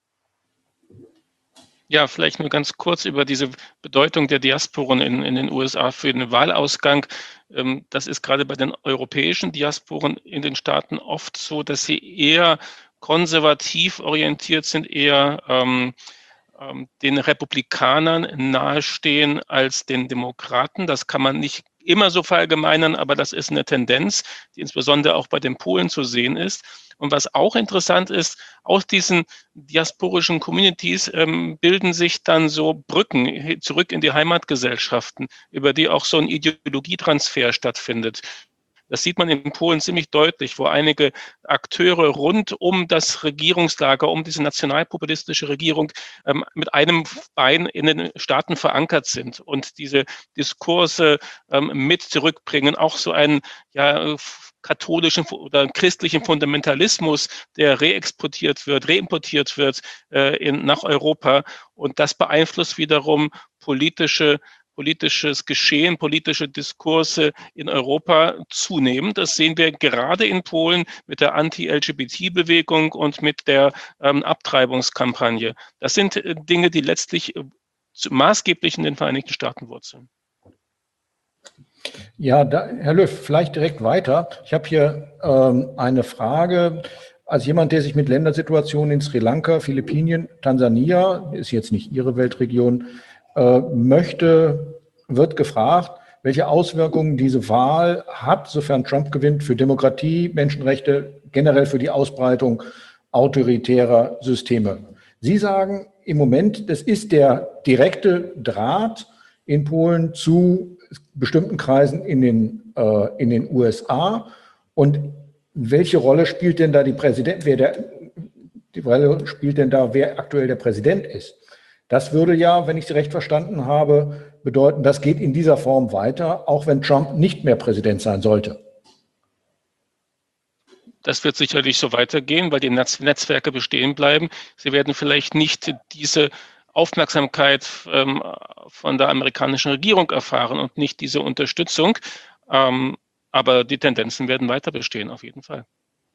[SPEAKER 4] Ja, vielleicht nur ganz kurz über diese Bedeutung der Diasporen in, in den U S A für den Wahlausgang. Das ist gerade bei den europäischen Diasporen in den Staaten oft so, dass sie eher konservativ orientiert sind, eher ähm, ähm, den Republikanern nahestehen als den Demokraten. Das kann man nicht immer so verallgemeinern, aber das ist eine Tendenz, die insbesondere auch bei den Polen zu sehen ist. Und was auch interessant ist, aus diesen diasporischen Communities ähm, bilden sich dann so Brücken zurück in die Heimatgesellschaften, über die auch so ein Ideologietransfer stattfindet. Das sieht man in Polen ziemlich deutlich, wo einige Akteure rund um das Regierungslager, um diese nationalpopulistische Regierung ähm, mit einem Bein in den Staaten verankert sind und diese Diskurse ähm, mit zurückbringen, auch so einen ja, katholischen oder christlichen Fundamentalismus, der reexportiert wird, reimportiert wird äh, in, nach Europa. Und das beeinflusst wiederum politische politisches Geschehen, politische Diskurse in Europa zunehmend. Das sehen wir gerade in Polen mit der Anti-L G B T-Bewegung und mit der ähm, Abtreibungskampagne. Das sind äh, Dinge, die letztlich äh, maßgeblich in den Vereinigten Staaten wurzeln.
[SPEAKER 2] Ja, da, Herr Löw, vielleicht direkt weiter. Ich habe hier ähm, eine Frage. Als jemand, der sich mit Ländersituationen in Sri Lanka, Philippinen, Tansania, ist jetzt nicht Ihre Weltregion, äh, möchte, wird gefragt, welche Auswirkungen diese Wahl hat, sofern Trump gewinnt, für Demokratie, Menschenrechte, generell für die Ausbreitung autoritärer Systeme. Sie sagen im Moment, das ist der direkte Draht in Polen zu bestimmten Kreisen in den, äh, in den U S A. Und welche Rolle spielt denn da die Präsident, wer der, die Rolle spielt denn da, wer aktuell der Präsident ist? Das würde ja, wenn ich Sie recht verstanden habe, bedeuten, das geht in dieser Form weiter, auch wenn Trump nicht mehr Präsident sein sollte.
[SPEAKER 4] Das wird sicherlich so weitergehen, weil die Netz Netzwerke bestehen bleiben. Sie werden vielleicht nicht diese Aufmerksamkeit ähm, von der amerikanischen Regierung erfahren und nicht diese Unterstützung. Ähm, aber die Tendenzen werden weiter bestehen, auf jeden Fall.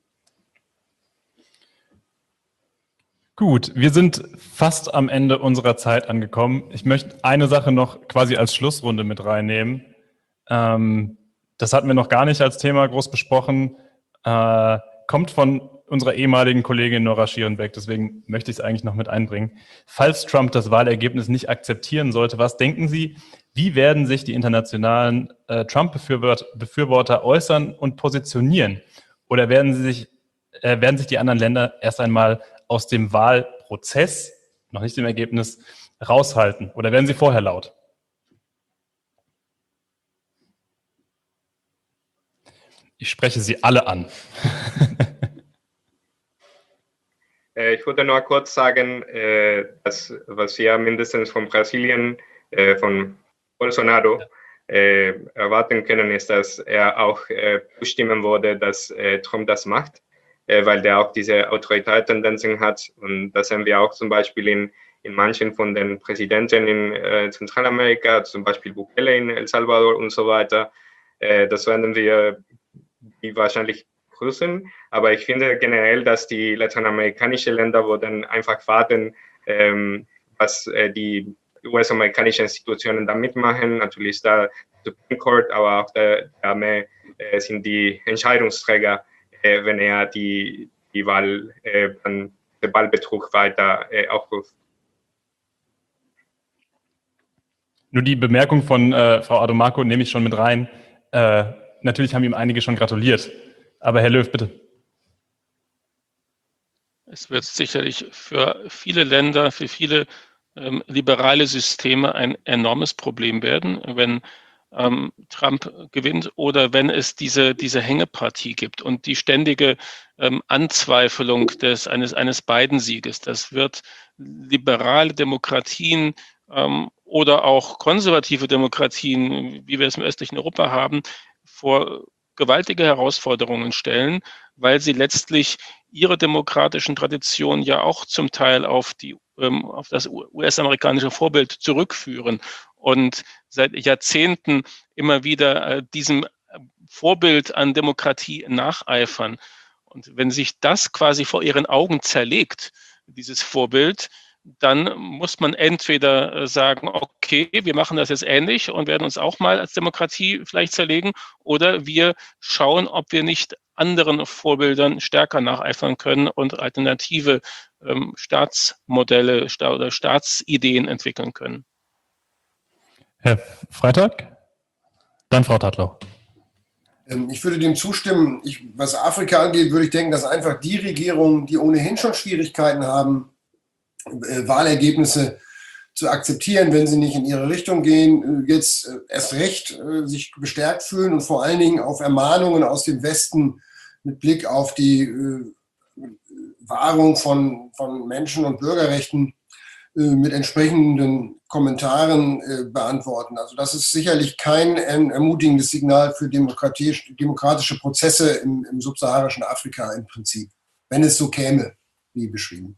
[SPEAKER 3] Gut, wir sind fast am Ende unserer Zeit angekommen. Ich möchte eine Sache noch quasi als Schlussrunde mit reinnehmen. Ähm, das hatten wir noch gar nicht als Thema groß besprochen. Äh, kommt von unserer ehemaligen Kollegin Nora Schierenbeck, deswegen möchte ich es eigentlich noch mit einbringen. Falls Trump das Wahlergebnis nicht akzeptieren sollte, was denken Sie, wie werden sich die internationalen äh, Trump-Befürworter äußern und positionieren? Oder werden, sie sich, äh, werden sich die anderen Länder erst einmal aus dem Wahlprozess, noch nicht dem Ergebnis, raushalten? Oder werden sie vorher laut? Ich spreche Sie alle an.
[SPEAKER 7] Ich würde nur kurz sagen, dass, was wir mindestens von Brasilien, von Bolsonaro erwarten können, ist, dass er auch zustimmen würde, dass Trump das macht, weil der auch diese Autoritätstendenzen hat. Und das sehen wir auch zum Beispiel in, in manchen von den Präsidenten in Zentralamerika, zum Beispiel Bukele in El Salvador und so weiter. Das werden wir die wahrscheinlich grüßen, aber ich finde generell, dass die lateinamerikanischen Länder würden einfach warten, ähm, was äh, die U S-amerikanischen Institutionen da mitmachen. Natürlich ist da der Supreme Court, aber auch der, der Armee äh, sind die Entscheidungsträger, äh, wenn er die, die Wahl, äh, dann den Wahlbetrug weiter äh, aufruft.
[SPEAKER 3] Nur die Bemerkung von äh, Frau Addomako nehme ich schon mit rein. Äh, natürlich haben ihm einige schon gratuliert. Aber Herr Löw, bitte.
[SPEAKER 4] Es wird sicherlich für viele Länder, für viele ähm, liberale Systeme ein enormes Problem werden, wenn ähm, Trump gewinnt oder wenn es diese, diese Hängepartie gibt und die ständige ähm, Anzweifelung des, eines, eines Biden-Sieges. Das wird liberale Demokratien ähm, oder auch konservative Demokratien, wie wir es im östlichen Europa haben, vor gewaltige Herausforderungen stellen, weil sie letztlich ihre demokratischen Traditionen ja auch zum Teil auf, die, ähm, auf das U S-amerikanische Vorbild zurückführen und seit Jahrzehnten immer wieder äh, diesem Vorbild an Demokratie nacheifern. Und wenn sich das quasi vor ihren Augen zerlegt, dieses Vorbild, dann muss man entweder sagen, okay, wir machen das jetzt ähnlich und werden uns auch mal als Demokratie vielleicht zerlegen, oder wir schauen, ob wir nicht anderen Vorbildern stärker nacheifern können und alternative ähm, Staatsmodelle oder Staatsideen entwickeln können.
[SPEAKER 3] Herr Freitag? Dann Frau Tatlow.
[SPEAKER 5] Ich würde dem zustimmen. Ich, was Afrika angeht, würde ich denken, dass einfach die Regierungen, die ohnehin schon Schwierigkeiten haben, Wahlergebnisse zu akzeptieren, wenn sie nicht in ihre Richtung gehen, jetzt erst recht sich bestärkt fühlen und vor allen Dingen auf Ermahnungen aus dem Westen mit Blick auf die Wahrung von, von Menschen- und Bürgerrechten mit entsprechenden Kommentaren beantworten. Also das ist sicherlich kein ermutigendes Signal für demokratische Prozesse im, im subsaharischen Afrika im Prinzip, wenn es so käme, wie beschrieben.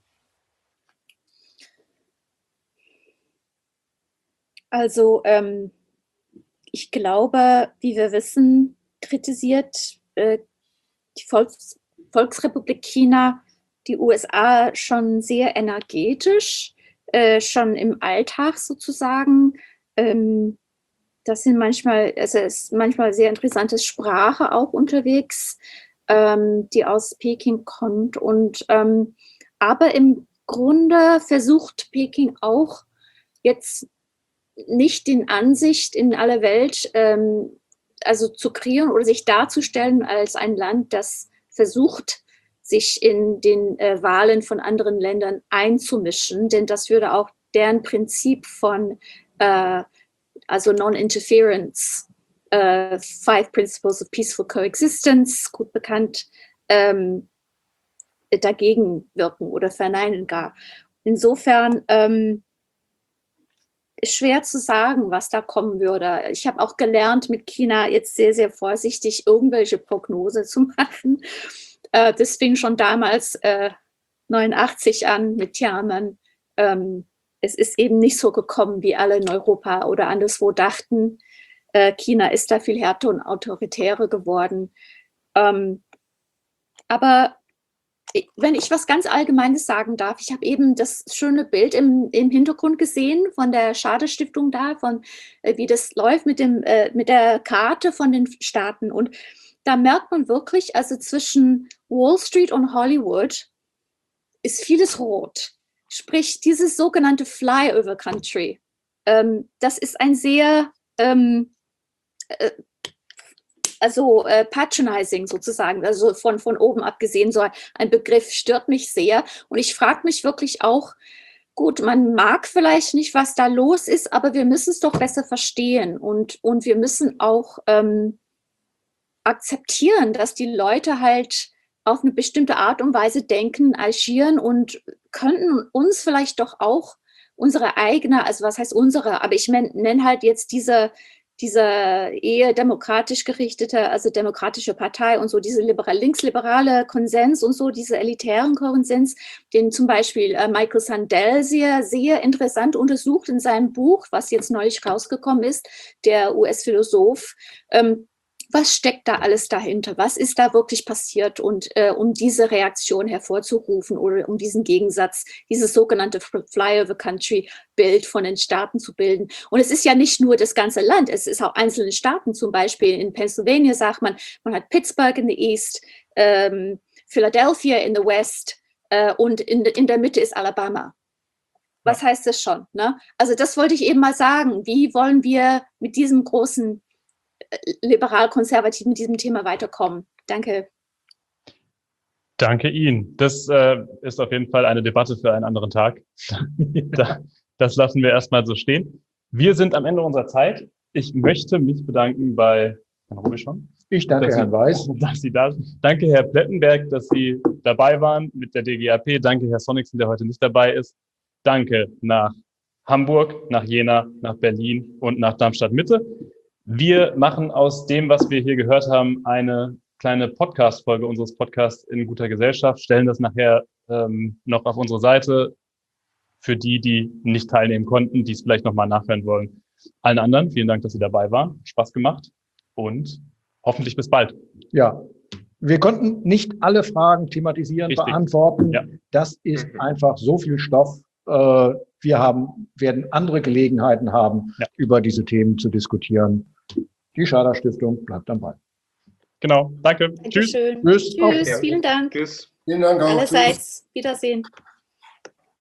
[SPEAKER 6] Also ähm, ich glaube, wie wir wissen, kritisiert äh, die Volks Volksrepublik China die U S A schon sehr energetisch, äh, schon im Alltag sozusagen. Ähm, das sind manchmal, also es ist manchmal sehr interessante Sprache auch unterwegs, ähm, die aus Peking kommt. Und ähm, aber im Grunde versucht Peking auch jetzt nicht den Ansicht in aller Welt ähm, also zu kreieren oder sich darzustellen als ein Land, das versucht, sich in den äh, Wahlen von anderen Ländern einzumischen, denn das würde auch deren Prinzip von äh, also Non-Interference, äh, Five Principles of Peaceful Coexistence, gut bekannt, ähm, dagegen wirken oder verneinen gar. Insofern ähm, ist schwer zu sagen, was da kommen würde. Ich habe auch gelernt, mit China jetzt sehr, sehr vorsichtig irgendwelche Prognose zu machen. Äh, das fing schon damals äh, neunundachtzig an mit Tiananmen. Ähm, es ist eben nicht so gekommen, wie alle in Europa oder anderswo dachten. Äh, China ist da viel härter und autoritärer geworden. Ähm, aber wenn ich was ganz Allgemeines sagen darf, ich habe eben das schöne Bild im, im Hintergrund gesehen von der Schader-Stiftung da, von äh, wie das läuft mit, dem, äh, mit der Karte von den Staaten. Und da merkt man wirklich, also zwischen Wall Street und Hollywood ist vieles rot. Sprich, dieses sogenannte Flyover Country, ähm, das ist ein sehr ähm, äh, also äh, patronizing sozusagen, also von, von oben abgesehen, so ein Begriff stört mich sehr. Und ich frage mich wirklich auch, gut, man mag vielleicht nicht, was da los ist, aber wir müssen es doch besser verstehen. Und, und wir müssen auch ähm, akzeptieren, dass die Leute halt auf eine bestimmte Art und Weise denken, agieren und könnten uns vielleicht doch auch unsere eigene, also was heißt unsere, aber ich nenne halt jetzt diese dieser eher demokratisch gerichtete, also demokratische Partei und so, diese liberal, linksliberale Konsens und so, diese elitären Konsens, den zum Beispiel äh, Michael Sandel sehr, sehr interessant untersucht in seinem Buch, was jetzt neulich rausgekommen ist, der U S-Philosoph. Ähm, was steckt da alles dahinter? Was ist da wirklich passiert? Und äh, um diese Reaktion hervorzurufen oder um diesen Gegensatz, dieses sogenannte Flyover-Country-Bild von den Staaten zu bilden. Und es ist ja nicht nur das ganze Land, es ist auch einzelne Staaten, zum Beispiel in Pennsylvania sagt man, man hat Pittsburgh in the East, ähm, Philadelphia in the West äh, und in, in der Mitte ist Alabama. Was heißt das schon? Ne? Also das wollte ich eben mal sagen. Wie wollen wir mit diesem großen liberal-konservativ mit diesem Thema weiterkommen. Danke.
[SPEAKER 3] Danke Ihnen. Das äh, ist auf jeden Fall eine Debatte für einen anderen Tag. Das lassen wir erstmal so stehen. Wir sind am Ende unserer Zeit. Ich möchte mich bedanken bei Herrn Robichon.
[SPEAKER 2] Ich danke Herrn Weiß.
[SPEAKER 3] Dass Sie da sind. Danke Herr Plettenberg, dass Sie dabei waren mit der D G A P. Danke Herr Sonnickson, der heute nicht dabei ist. Danke nach Hamburg, nach Jena, nach Berlin und nach Darmstadt-Mitte. Wir machen aus dem, was wir hier gehört haben, eine kleine Podcast-Folge unseres Podcasts in guter Gesellschaft, stellen das nachher ähm, noch auf unsere Seite für die, die nicht teilnehmen konnten, die es vielleicht nochmal nachhören wollen. Allen anderen, vielen Dank, dass Sie dabei waren. Spaß gemacht und hoffentlich bis bald.
[SPEAKER 2] Ja, wir konnten nicht alle Fragen thematisieren,
[SPEAKER 3] Richtig.
[SPEAKER 2] beantworten.
[SPEAKER 3] Ja.
[SPEAKER 2] Das ist einfach so viel Stoff. Wir haben, werden andere Gelegenheiten haben,
[SPEAKER 3] ja.
[SPEAKER 2] über diese Themen zu diskutieren. Die Schader Stiftung bleibt am Ball.
[SPEAKER 3] Genau, danke.
[SPEAKER 6] Dankeschön.
[SPEAKER 3] Tschüss.
[SPEAKER 6] Tschüss. Tschüss. Vielen Dank.
[SPEAKER 7] Tschüss.
[SPEAKER 5] Vielen Dank auch.
[SPEAKER 6] Allerseits. Wiedersehen.